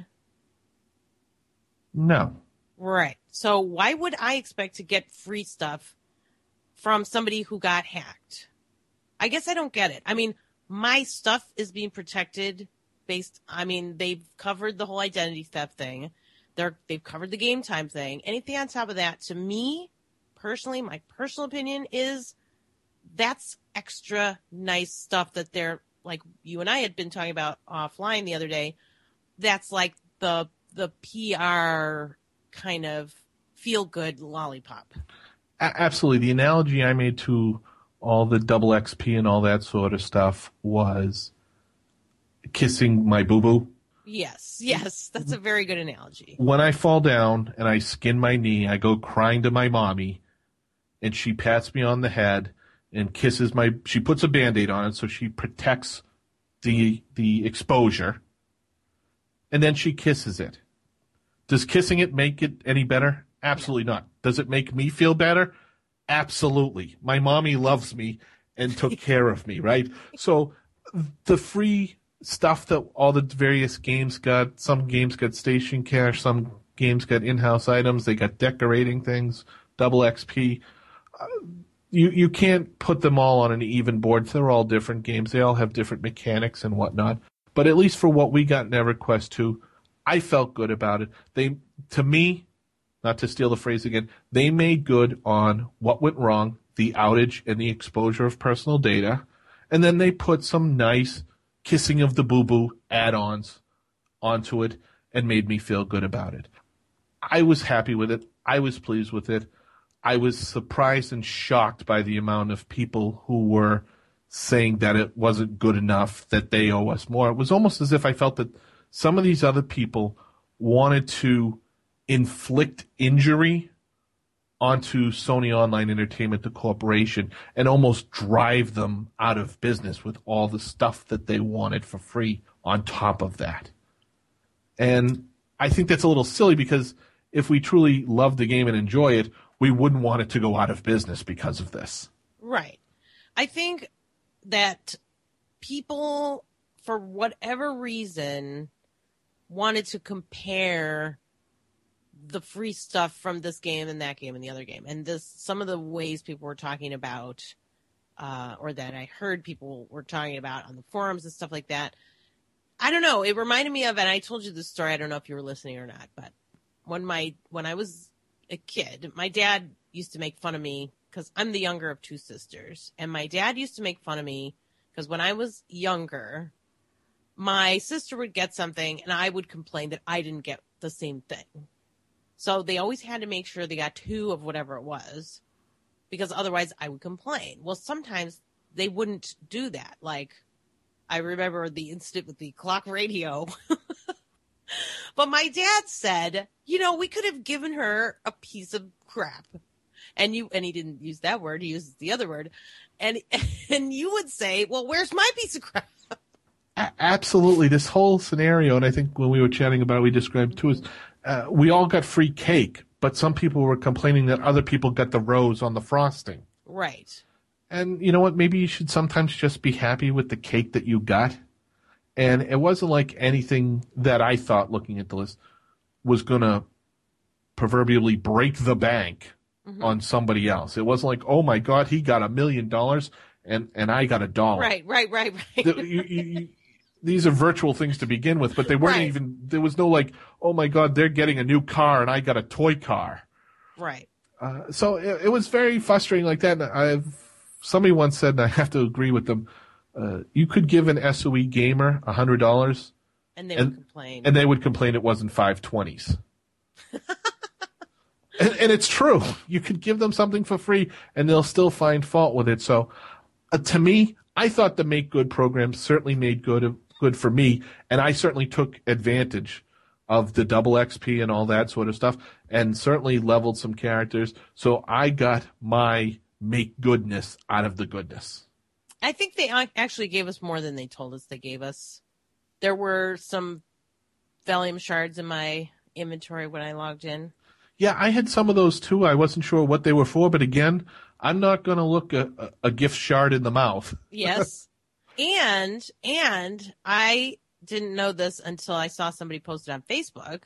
No. Right. So why would I expect to get free stuff from somebody who got hacked? I guess I don't get it. I mean, my stuff is being protected they've covered the whole identity theft thing. They've covered the game time thing. Anything on top of that, to me, personally, my personal opinion is that's extra nice stuff that they're, like you and I had been talking about offline the other day. That's like the PR kind of feel-good lollipop. Absolutely. The analogy I made to all the double XP and all that sort of stuff was kissing my boo-boo. Yes, that's a very good analogy. When I fall down and I skin my knee, I go crying to my mommy, and she pats me on the head and kisses she puts a Band-Aid on it so she protects the exposure, and then she kisses it. Does kissing it make it any better? Absolutely not. Does it make me feel better? Absolutely. My mommy loves me and took care of me, right? So the free stuff that all the various games got, some games got station cash, some games got in-house items, they got decorating things, double XP. you can't put them all on an even board. They're all different games. They all have different mechanics and whatnot. But at least for what we got in EverQuest 2, I felt good about it. To me, not to steal the phrase again, they made good on what went wrong, the outage and the exposure of personal data, and then they put some nice kissing of the boo-boo add-ons onto it and made me feel good about it. I was happy with it. I was pleased with it. I was surprised and shocked by the amount of people who were saying that it wasn't good enough, that they owe us more. It was almost as if I felt that some of these other people wanted to inflict injury onto Sony Online Entertainment, the corporation, and almost drive them out of business with all the stuff that they wanted for free on top of that. And I think that's a little silly because if we truly love the game and enjoy it, we wouldn't want it to go out of business because of this. Right. I think that people, for whatever reason, wanted to compare the free stuff from this game and that game and the other game. And some of the ways people were talking about, or that I heard people were talking about on the forums and stuff like that. I don't know. It reminded me of, and I told you this story, I don't know if you were listening or not, but when I was a kid, my dad used to make fun of me because I'm the younger of two sisters. And my dad used to make fun of me because when I was younger, my sister would get something and I would complain that I didn't get the same thing. So they always had to make sure they got two of whatever it was because otherwise I would complain. Well, sometimes they wouldn't do that. Like, I remember the incident with the clock radio. But my dad said, we could have given her a piece of crap. And he didn't use that word. He uses the other word. And you would say, well, where's my piece of crap? Absolutely. This whole scenario, and I think when we were chatting about it, we described too, is we all got free cake, but some people were complaining that other people got the rose on the frosting. Right. And you know what? Maybe you should sometimes just be happy with the cake that you got. And it wasn't like anything that I thought, looking at the list, was going to proverbially break the bank on somebody else. It wasn't like, oh my God, he got $1 million and I got $1. Right. These are virtual things to begin with, but they weren't even, there was no like, oh my God, they're getting a new car and I got a toy car. Right. So it was very frustrating like that. And somebody once said, and I have to agree with them, you could give an SOE gamer $100, and they would complain. And they would complain it wasn't 520s. and it's true. You could give them something for free, and they'll still find fault with it. So, to me, I thought the Make Good program certainly made good for me, and I certainly took advantage of the double XP and all that sort of stuff, and certainly leveled some characters. So I got my make goodness out of the goodness. I think they actually gave us more than they told us they gave us. There were some Valium shards in my inventory when I logged in. Yeah, I had some of those too. I wasn't sure what they were for, but again, I'm not going to look a gift shard in the mouth. Yes. And I didn't know this until I saw somebody post it on Facebook.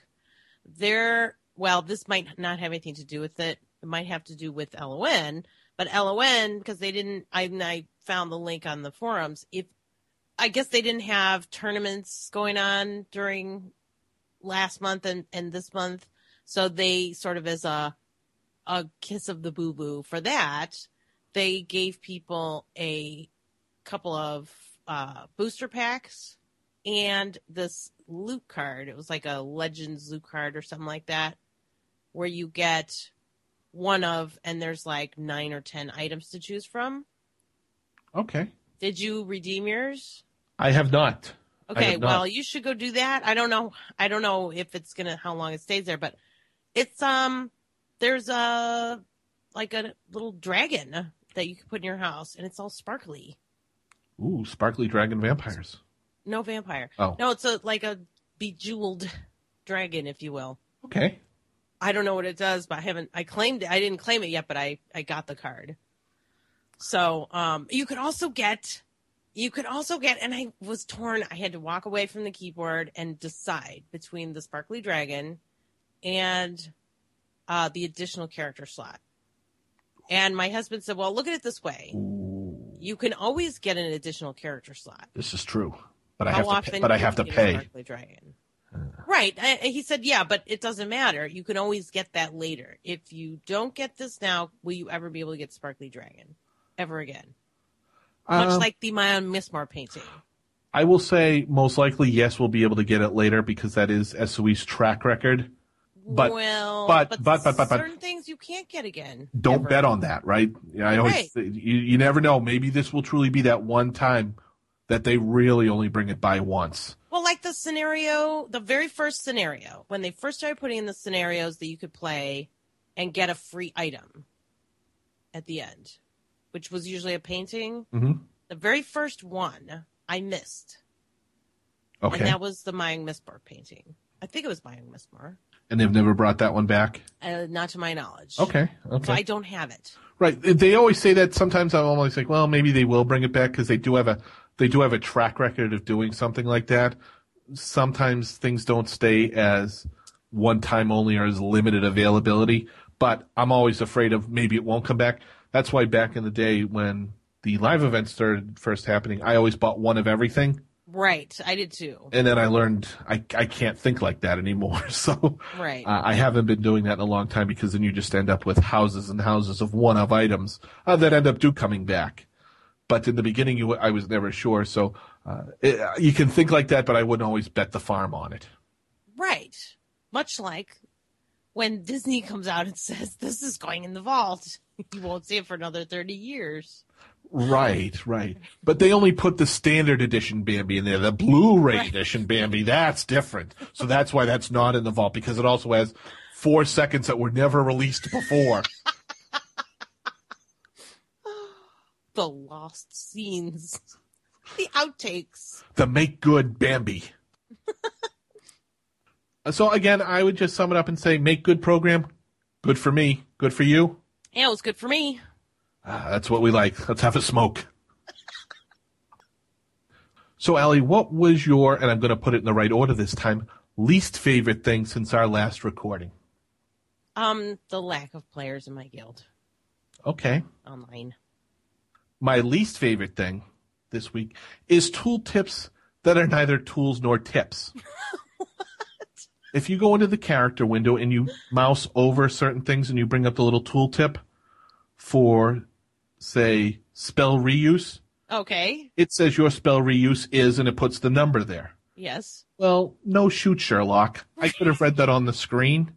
This might not have anything to do with it. It might have to do with LON. But LON, because they didn't, I found the link on the forums. I guess they didn't have tournaments going on during last month and this month. So they sort of as a kiss of the boo-boo for that, they gave people a couple of booster packs and this loot card. It was like a Legends loot card or something like that, where you get one of, and there's like 9 or 10 items to choose from. Okay. Did you redeem yours? I have not. Okay, well, you should go do that. I don't know if it's how long it stays there, but it's there's a little dragon that you can put in your house, and it's all sparkly. Ooh, sparkly dragon vampires. No vampire. Oh. No, it's like a bejeweled dragon, if you will. Okay. I don't know what it does, but I claimed it. I didn't claim it yet, but I got the card. So, you could also get, and I was torn. I had to walk away from the keyboard and decide between the sparkly dragon and the additional character slot. And my husband said, well, look at it this way. Ooh, You can always get an additional character slot. this is true, but I How have to. often But I can have you to get a pay. Sparkly Dragon? Right. He said, yeah, but it doesn't matter. You can always get that later. If you don't get this now, will you ever be able to get Sparkly Dragon? Ever again? Much like the Mayan Mismar painting. I will say most likely, yes, we'll be able to get it later because that is SOE's track record. But certain things you can't get again. Don't ever. bet on that, right? I always you never know. Maybe this will truly be that one time that they really only bring it by once. Well, like the scenario, the very first scenario, when they first started putting in the scenarios that you could play and get a free item at the end, which was usually a painting. Mm-hmm. The very first one I missed. Okay. And that was the Mayan Mismar painting. I think it was Mayan Mismar. And they've never brought that one back? Not to my knowledge. Okay. So I don't have it. Right. They always say that. Sometimes I'm always like, well, maybe they will bring it back because they do have a track record of doing something like that. Sometimes things don't stay as one time only or as limited availability, but I'm always afraid of maybe it won't come back. That's why back in the day when the live events started first happening, I always bought one of everything. Right. I did too. And then I learned I can't think like that anymore. So right. I haven't been doing that in a long time because then you just end up with houses and houses of one-of items that end up coming back. But in the beginning, I was never sure. So you can think like that, but I wouldn't always bet the farm on it. Right. Much like when Disney comes out and says, this is going in the vault. You won't see it for another 30 years. Right. But they only put the standard edition Bambi in there. The Blu-ray edition Bambi, that's different. So that's why that's not in the vault, because it also has 4 seconds that were never released before. The lost scenes. The outtakes. The make good Bambi. So again, I would just sum it up and say, make good program. Good for me. Good for you. Yeah, it was good for me. That's what we like. Let's have a smoke. So, Allie, what was your, and I'm going to put it in the right order this time, least favorite thing since our last recording? The lack of players in my guild. Okay. Online. My least favorite thing this week is tool tips that are neither tools nor tips. What? If you go into the character window and you mouse over certain things and you bring up the little tool tip for, say, spell reuse. Okay. It says your spell reuse is, and it puts the number there. Yes. Well, no shoot, Sherlock. I could have read that on the screen.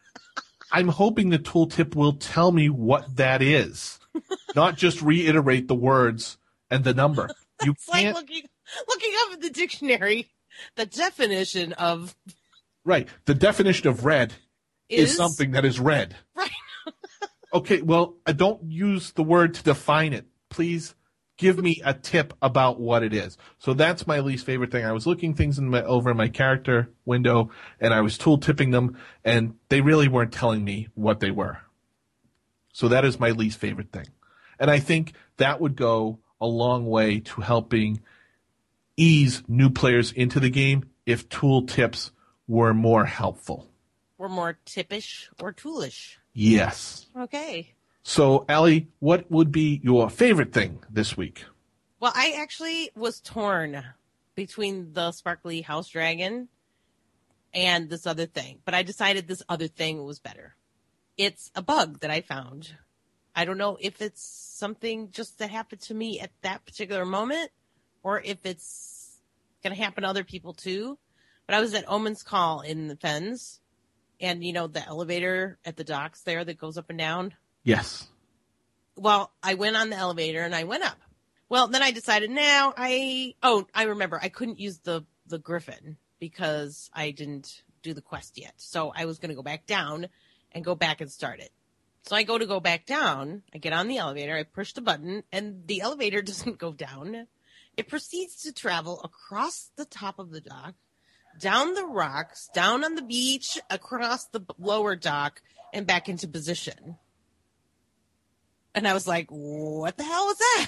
I'm hoping the tooltip will tell me what that is, not just reiterate the words and the number. It's like looking up in the dictionary the definition of... Right. The definition of red is something that is red. Right. Okay, well, don't use the word to define it. Please give me a tip about what it is. So that's my least favorite thing. I was looking things over in my character window, and I was tool tipping them, and they really weren't telling me what they were. So that is my least favorite thing. And I think that would go a long way to helping ease new players into the game if tool tips were more helpful. Were more tippish or toolish. Yes. Okay. So, Allie, what would be your favorite thing this week? Well, I actually was torn between the sparkly house dragon and this other thing, but I decided this other thing was better. It's a bug that I found. I don't know if it's something just that happened to me at that particular moment or if it's going to happen to other people too. But I was at Omen's Call in the Fens, and you know the elevator at the docks there that goes up and down? Yes. Well, I went on the elevator and I went up. Well, then I decided I remember I couldn't use the Griffin because I didn't do the quest yet. So I was going to go back down and go back and start it. So I go back down, I get on the elevator, I push the button, and the elevator doesn't go down. It proceeds to travel across the top of the dock, down the rocks, down on the beach, across the lower dock, and back into position. And I was like, what the hell was that?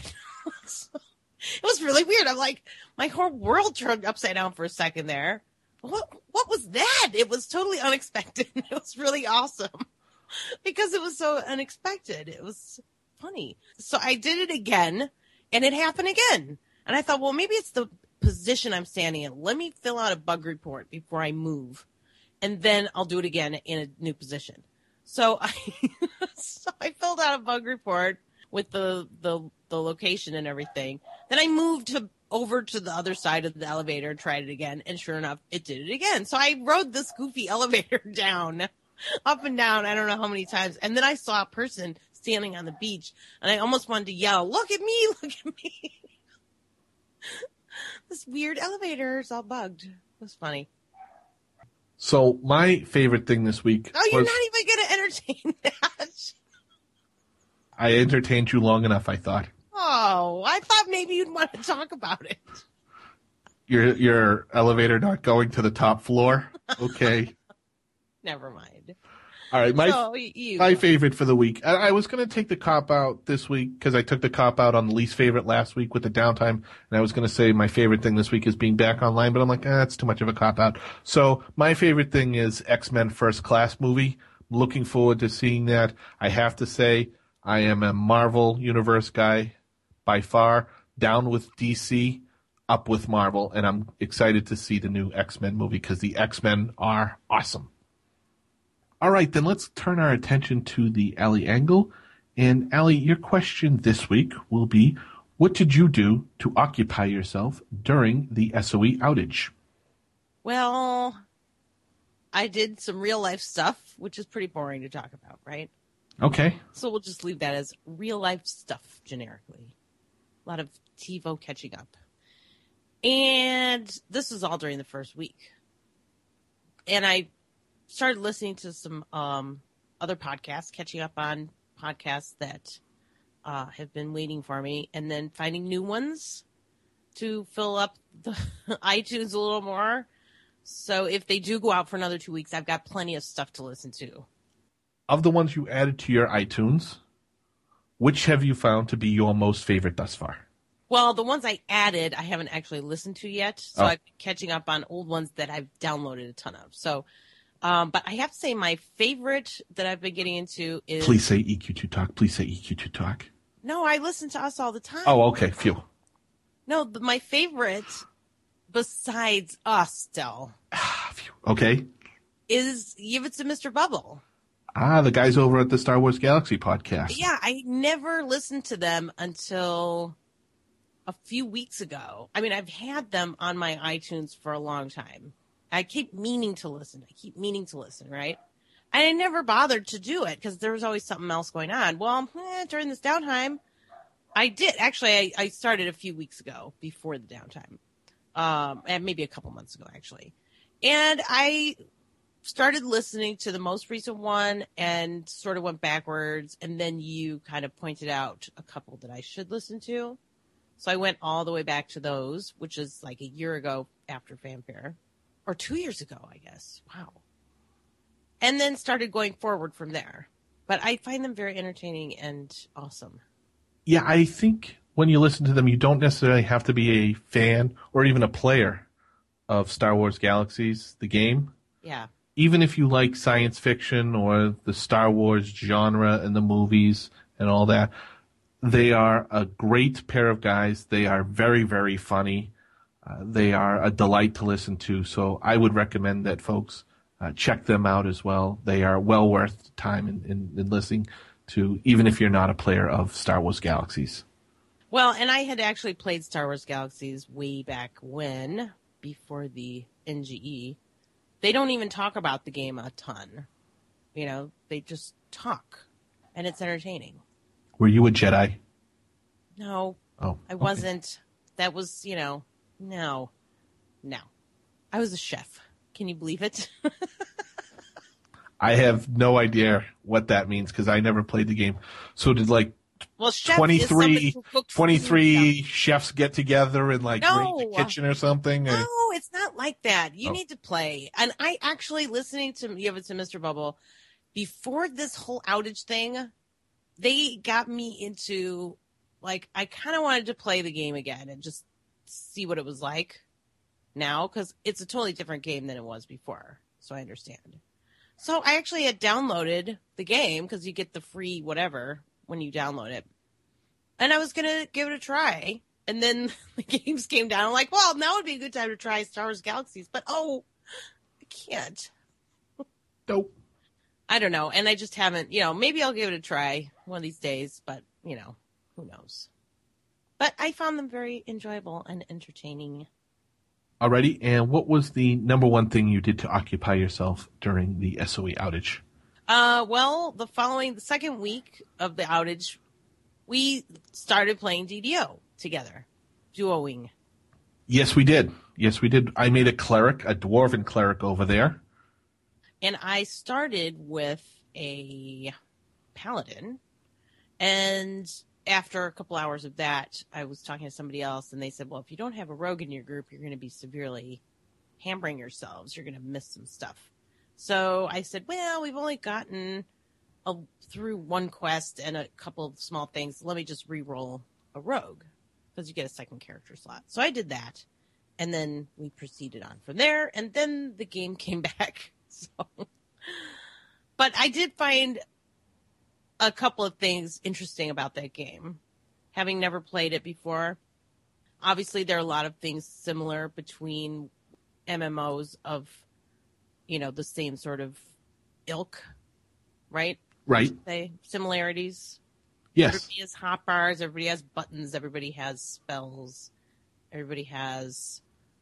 It was really weird. I'm like, my whole world turned upside down for a second there. What was that? It was totally unexpected. It was really awesome because it was so unexpected. It was funny. So I did it again, and it happened again. And I thought, well, maybe it's the position I'm standing in. Let me fill out a bug report before I move, and then I'll do it again in a new position. So I filled out a bug report with the location and everything. Then I moved over to the other side of the elevator and tried it again, and sure enough, it did it again. So I rode this goofy elevator down, up and down, I don't know how many times, and then I saw a person standing on the beach, and I almost wanted to yell, "Look at me, look at me." This weird elevator is all bugged. It was funny. So my favorite thing this week you're not even going to entertain that. I entertained you long enough, I thought. Oh, I thought maybe you'd want to talk about it. Your elevator not going to the top floor? Okay. Never mind. All right, my favorite for the week. I was going to take the cop-out this week because I took the cop-out on the least favorite last week with the downtime, and I was going to say my favorite thing this week is being back online, but I'm like, that's too much of a cop-out. So my favorite thing is X-Men First Class movie. Looking forward to seeing that. I have to say I am a Marvel Universe guy by far, down with DC, up with Marvel, and I'm excited to see the new X-Men movie because the X-Men are awesome. All right, then let's turn our attention to the Allie angle. And Allie, your question this week will be, what did you do to occupy yourself during the SOE outage? Well, I did some real life stuff, which is pretty boring to talk about, right? Okay. So we'll just leave that as real life stuff generically. A lot of TiVo catching up. And this was all during the first week. And I started listening to some other podcasts, catching up on podcasts that have been waiting for me, and then finding new ones to fill up the iTunes a little more. So if they do go out for another 2 weeks, I've got plenty of stuff to listen to. Of the ones you added to your iTunes, which have you found to be your most favorite thus far? Well, the ones I added, I haven't actually listened to yet. So I'm catching up on old ones that I've downloaded a ton of. So, but I have to say my favorite that I've been getting into is... Please say EQ2 Talk. Please say EQ2 Talk. No, I listen to us all the time. Oh, okay. Phew. No, my favorite, besides us still, okay, is Give It to Mr. Bubble. The guys over at the Star Wars Galaxy podcast. Yeah, I never listened to them until a few weeks ago. I mean, I've had them on my iTunes for a long time. I keep meaning to listen. Right? And I never bothered to do it because there was always something else going on. Well, during this downtime, I did. Actually, I started a few weeks ago before the downtime. And maybe a couple months ago, actually. And I started listening to the most recent one and sort of went backwards. And then you kind of pointed out a couple that I should listen to. So I went all the way back to those, which is like a year ago after Fanfare. Or 2 years ago, I guess. Wow. And then started going forward from there. But I find them very entertaining and awesome. Yeah, I think when you listen to them, you don't necessarily have to be a fan or even a player of Star Wars Galaxies, the game. Yeah. Even if you like science fiction or the Star Wars genre and the movies and all that, they are a great pair of guys. They are very, very funny. They are a delight to listen to. So I would recommend that folks check them out as well. They are well worth time in listening to, even if you're not a player of Star Wars Galaxies. Well, and I had actually played Star Wars Galaxies way back when, before the NGE. They don't even talk about the game a ton. You know, they just talk, and it's entertaining. Were you a Jedi? No. Oh, I wasn't. That was, no. I was a chef. Can you believe it? I have no idea what that means because I never played the game. So did 23 chefs get together and raid the kitchen or something? No, it's not like that. You need to play. And I actually, listening to Give It to Mr. Bubble, before this whole outage thing, they got me into, I kind of wanted to play the game again and just see what it was like now, because it's a totally different game than it was before. So I understand. So I actually had downloaded the game because you get the free whatever when you download it. And I was going to give it a try. And then the games came down. I'm like, well, now would be a good time to try Star Wars Galaxies. But, I can't. Nope. I don't know. And I just haven't, maybe I'll give it a try one of these days. But, who knows. But I found them very enjoyable and entertaining. Alrighty. And what was the number one thing you did to occupy yourself during the SOE outage? Well, the second week of the outage, we started playing DDO together, duoing. Yes, we did. I made a cleric, a dwarven cleric over there. And I started with a paladin. And after a couple hours of that, I was talking to somebody else, and they said, well, if you don't have a rogue in your group, you're going to be severely hampering yourselves. You're going to miss some stuff. So I said, well, we've only gotten through one quest and a couple of small things. Let me just re-roll a rogue because you get a second character slot. So I did that, and then we proceeded on from there, and then the game came back. But I did find a couple of things interesting about that game, having never played it before. Obviously, there are a lot of things similar between MMOs of, the same sort of ilk, right? Right. Say similarities. Yes. Everybody has hotbars. Everybody has buttons. Everybody has spells. Everybody has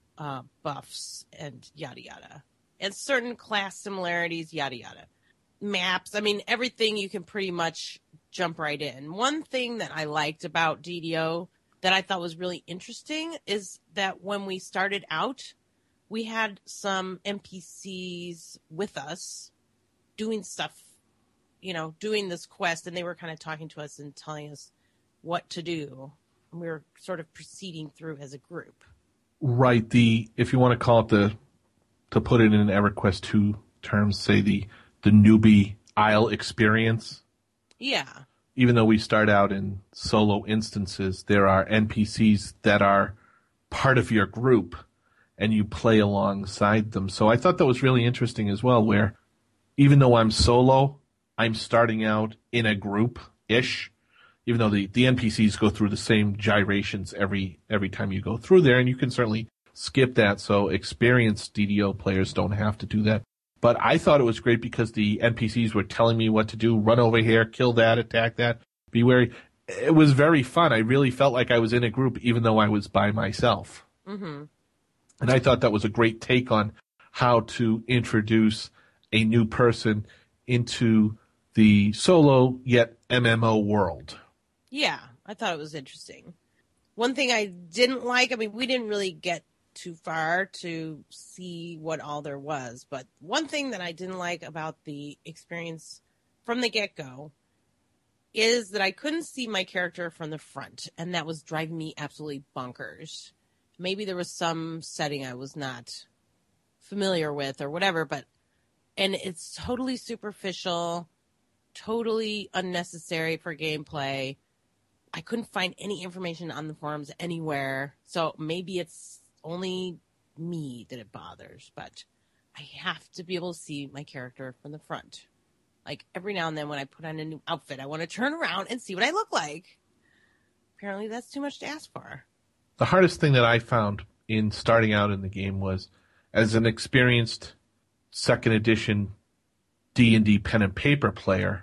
buffs and yada yada. And certain class similarities, yada yada. Maps. I mean, everything you can pretty much jump right in. One thing that I liked about DDO that I thought was really interesting is that when we started out, we had some NPCs with us doing stuff, doing this quest, and they were kind of talking to us and telling us what to do. And we were sort of proceeding through as a group. Right. If you want to call it to put it in EverQuest 2 terms, say the newbie Isle experience. Yeah. Even though we start out in solo instances, there are NPCs that are part of your group, and you play alongside them. So I thought that was really interesting as well, where even though I'm solo, I'm starting out in a group-ish, even though the NPCs go through the same gyrations every time you go through there, and you can certainly skip that, so experienced DDO players don't have to do that. But I thought it was great because the NPCs were telling me what to do, run over here, kill that, attack that, be wary. It was very fun. I really felt like I was in a group, even though I was by myself. Mm-hmm. And I thought that was a great take on how to introduce a new person into the solo yet MMO world. Yeah, I thought it was interesting. One thing I didn't like, we didn't really get too far to see what all there was, but one thing that I didn't like about the experience from the get-go is that I couldn't see my character from the front, and that was driving me absolutely bonkers. Maybe there was some setting I was not familiar with or whatever, and it's totally superficial, totally unnecessary for gameplay. I couldn't find any information on the forums anywhere, so maybe it's only me that it bothers, but I have to be able to see my character from the front. Like, every now and then when I put on a new outfit, I want to turn around and see what I look like. Apparently that's too much to ask for. The hardest thing that I found in starting out in the game was, as an experienced second edition D&D pen and paper player,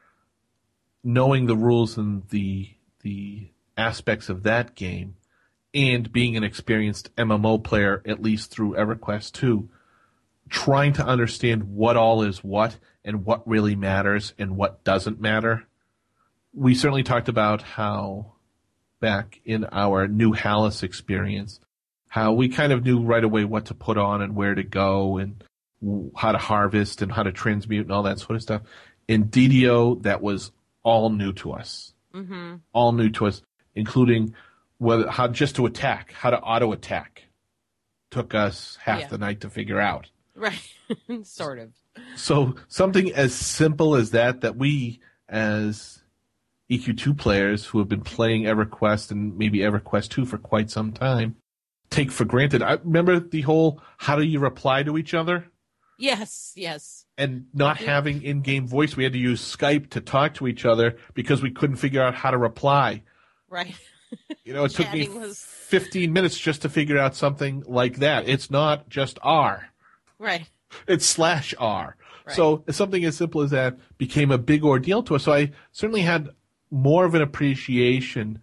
knowing the rules and the aspects of that game, and being an experienced MMO player, at least through EverQuest 2, trying to understand what all is what and what really matters and what doesn't matter. We certainly talked about how back in our New Hallis experience, how we kind of knew right away what to put on and where to go and how to harvest and how to transmute and all that sort of stuff. In DDO, that was all new to us. Mm-hmm. All new to us, including how just to attack, how to auto attack. Took us half the night to figure out. Right, sort of. So something as simple as that we as EQ2 players who have been playing EverQuest and maybe EverQuest 2 for quite some time take for granted. I remember the whole how do you reply to each other? Yes, yes. And not having in-game voice, we had to use Skype to talk to each other because we couldn't figure out how to reply. Right. It took me 15 minutes just to figure out something like that. It's not just R. Right. It's /R. Right. So something as simple as that became a big ordeal to us. So I certainly had more of an appreciation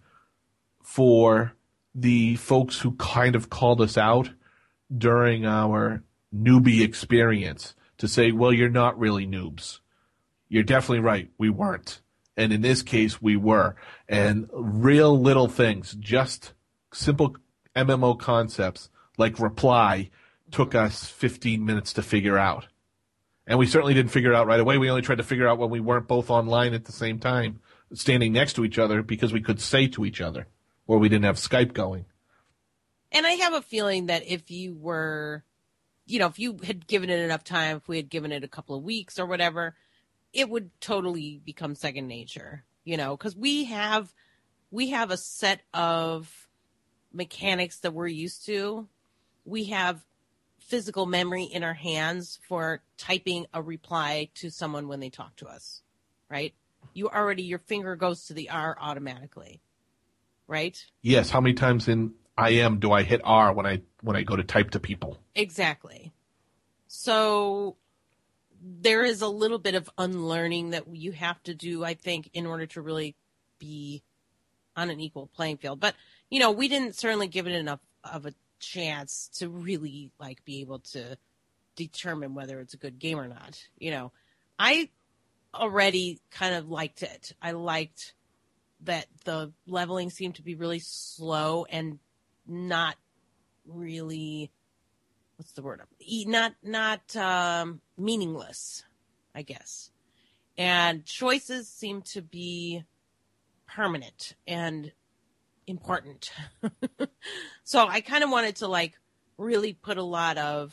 for the folks who kind of called us out during our newbie experience to say, well, you're not really noobs. You're definitely right. We weren't. And in this case, we were. And real little things, just simple MMO concepts like reply took us 15 minutes to figure out. And we certainly didn't figure it out right away. We only tried to figure out when we weren't both online at the same time, standing next to each other because we could say to each other, or we didn't have Skype going. And I have a feeling that if you were, if you had given it enough time, if we had given it a couple of weeks or whatever, it would totally become second nature, because we have a set of mechanics that we're used to. We have physical memory in our hands for typing a reply to someone when they talk to us, right? Your finger goes to the R automatically, right? Yes. How many times in IM do I hit R when I go to type to people? Exactly. So there is a little bit of unlearning that you have to do, I think, in order to really be on an equal playing field. But, we didn't certainly give it enough of a chance to really be able to determine whether it's a good game or not. I already kind of liked it. I liked that the leveling seemed to be really slow and not really, what's the word? Not meaningless, I guess. And choices seem to be permanent and important. So I kind of wanted to really put a lot of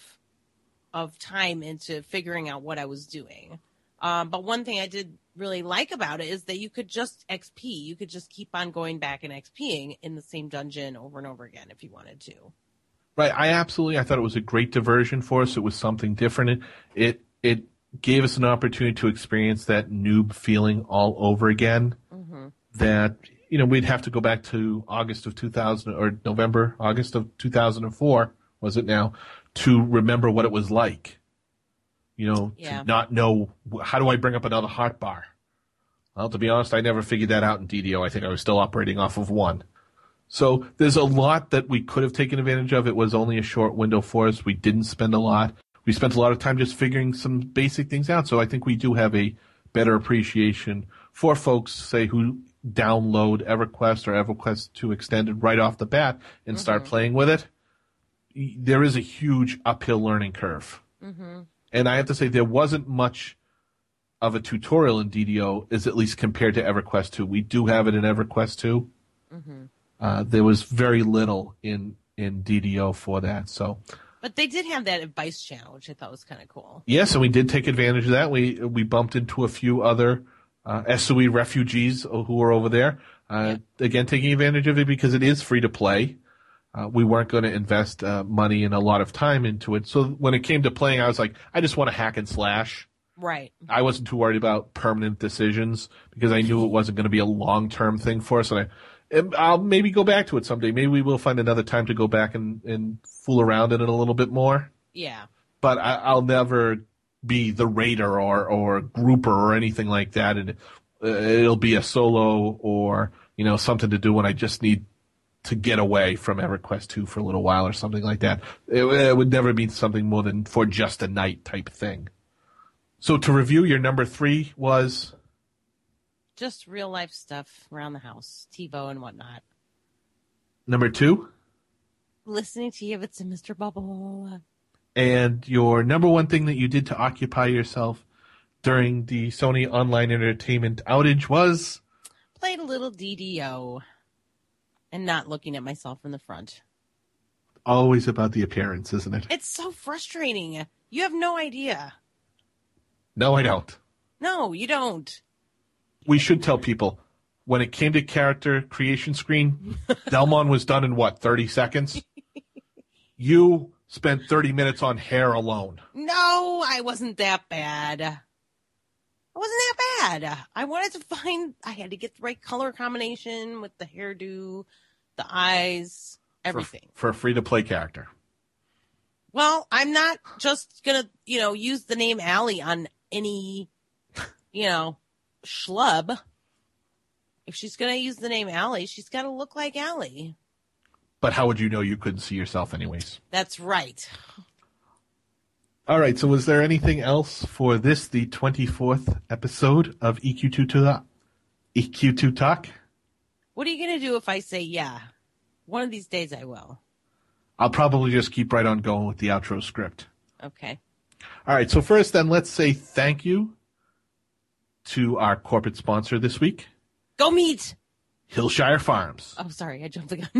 time into figuring out what I was doing. But one thing I did really like about it is that you could just XP. You could just keep on going back and XPing in the same dungeon over and over again if you wanted to. Right. I thought it was a great diversion for us. It was something different. It gave us an opportunity to experience that noob feeling all over again. Mm-hmm. That, we'd have to go back to August of 2000 or August of 2004, was it now, to remember what it was like. To not know, how do I bring up another hot bar? Well, to be honest, I never figured that out in DDO. I think I was still operating off of one. So there's a lot that we could have taken advantage of. It was only a short window for us. We didn't spend a lot. We spent a lot of time just figuring some basic things out. So I think we do have a better appreciation for folks, say, who download EverQuest or EverQuest 2 Extended right off the bat and start playing with it. There is a huge uphill learning curve. Mm-hmm. And I have to say, there wasn't much of a tutorial in DDO, as at least compared to EverQuest 2. We do have it in EverQuest 2. Mm-hmm. There was very little in DDO for that. So, but they did have that advice channel, which I thought was kind of cool. Yes, and we did take advantage of that. We bumped into a few other SOE refugees who were over there. Again, taking advantage of it because it is free to play. We weren't going to invest money and a lot of time into it. So when it came to playing, I was like, I just want to hack and slash. Right. I wasn't too worried about permanent decisions because I knew it wasn't going to be a long-term thing for us. And I'll maybe go back to it someday. Maybe we will find another time to go back and fool around in it a little bit more. Yeah. But I'll never be the raider or grouper or anything like that. And it'll be a solo or, something to do when I just need to get away from EverQuest 2 for a little while or something like that. It would never be something more than for just a night type thing. So to review, your number 3 was? Just real life stuff around the house, TiVo and whatnot. Number 2? Listening to Yvitz and Mr. Bubble. And your number 1 thing that you did to occupy yourself during the Sony Online Entertainment outage was? Played a little DDO and not looking at myself in the front. Always about the appearance, isn't it? It's so frustrating. You have no idea. No, I don't. No, you don't. We should tell people, when it came to character creation screen, Delmon was done in, 30 seconds? You spent 30 minutes on hair alone. No, I wasn't that bad. I wasn't that bad. I had to get the right color combination with the hairdo, the eyes, everything. For a free-to-play character. Well, I'm not just going to, use the name Allie on any, schlub. If she's going to use the name Allie, she's got to look like Allie. But how would you know you couldn't see yourself anyways? That's right. All right, so was there anything else for this, the 24th episode of EQ2 Talk? What are you going to do if I say yeah? One of these days I will. I'll probably just keep right on going with the outro script. Okay. All right, so first then, let's say thank you to our corporate sponsor this week. Go Meat! Hillshire Farms. Oh, sorry, I jumped the gun.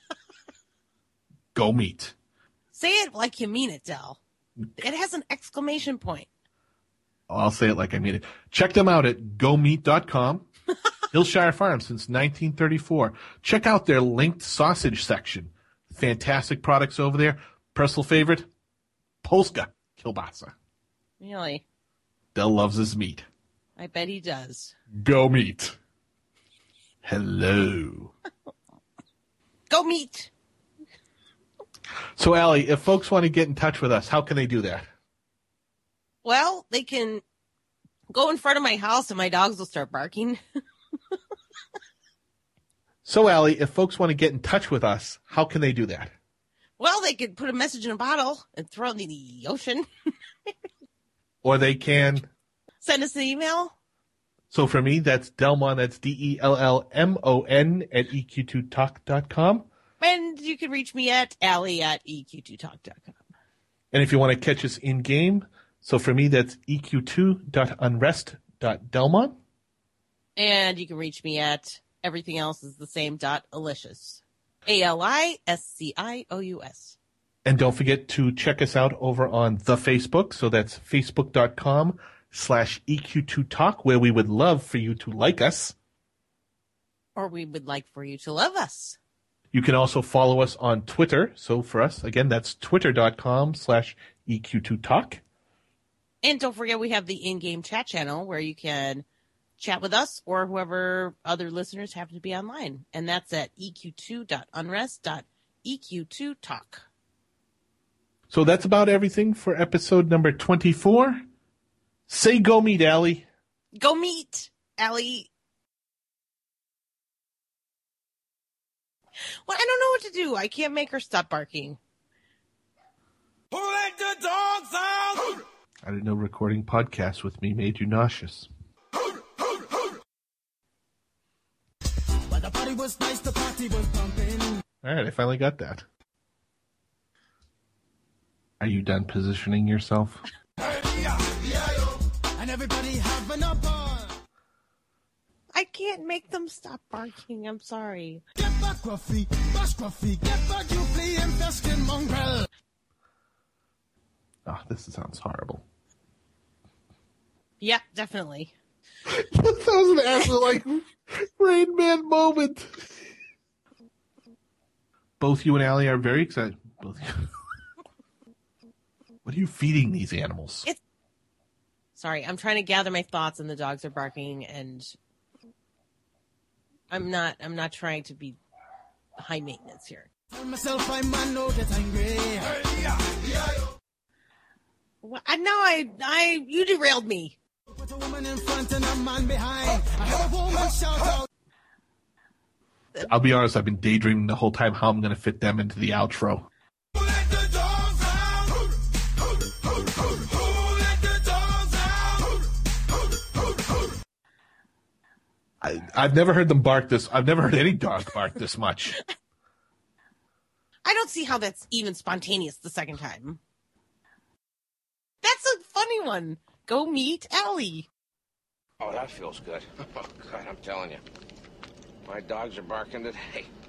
Go Meat. Say it like you mean it, Del. It has an exclamation point. Oh, I'll say it like I mean it. Check them out at gomeat.com. Hillshire Farms since 1934. Check out their linked sausage section. Fantastic products over there. Personal favorite, Polska kielbasa. Really? Del loves his meat. I bet he does. Go Meat. Hello. Go Meat. So, Allie, if folks want to get in touch with us, how can they do that? Well, they can go in front of my house and my dogs will start barking. So, Allie, if folks want to get in touch with us, how can they do that? Well, they could put a message in a bottle and throw it in the ocean. Or they can... Send us an email. So for me, that's Delmon, that's DELLMON at EQ2Talk.com. And you can reach me at Allie at EQ2Talk.com. And if you want to catch us in game, so for me, that's EQ2.unrest.Delmon. And you can reach me at everything else is the same .alicious. ALISCIOUS. And don't forget to check us out over on the Facebook. So that's facebook.com/EQ2Talk, where we would love for you to like us. Or we would like for you to love us. You can also follow us on Twitter. So for us, again, that's twitter.com/EQ2Talk. And don't forget we have the in-game chat channel where you can chat with us or whoever other listeners happen to be online. And that's at eq2.unrest.eq2talk. So that's about everything for episode number 24. Say go meet, Allie. Go meet, Allie. Well, I don't know what to do. I can't make her stop barking. Who let the dogs out? I didn't know recording podcasts with me made you nauseous. Well, the party was nice, the party was pumping. All right, I finally got that. Are you done positioning yourself? And everybody having a ball. I can't make them stop barking. I'm sorry. Get back, Gruffy. Bash, Gruffy. Get back, you flea infested mongrel. Oh, this sounds horrible. Yeah, definitely. That was an absolute, Rain Man moment. Both you and Allie are very excited. Both you. What are you feeding these animals? Sorry, I'm trying to gather my thoughts and the dogs are barking and I'm not trying to be high maintenance here. Tell myself I man no get angry. Well, you derailed me. Put a woman in front and a man behind. I heard a woman shout out. I'll be honest, I've been daydreaming the whole time how I'm going to fit them into the outro. Who let the dogs out? Who let the dogs out? I've never heard them bark this. I've never heard any dog bark this much. I don't see how that's even spontaneous the second time. That's a funny one. Go meet Allie. Oh, that feels good. Oh, God, I'm telling you. My dogs are barking today.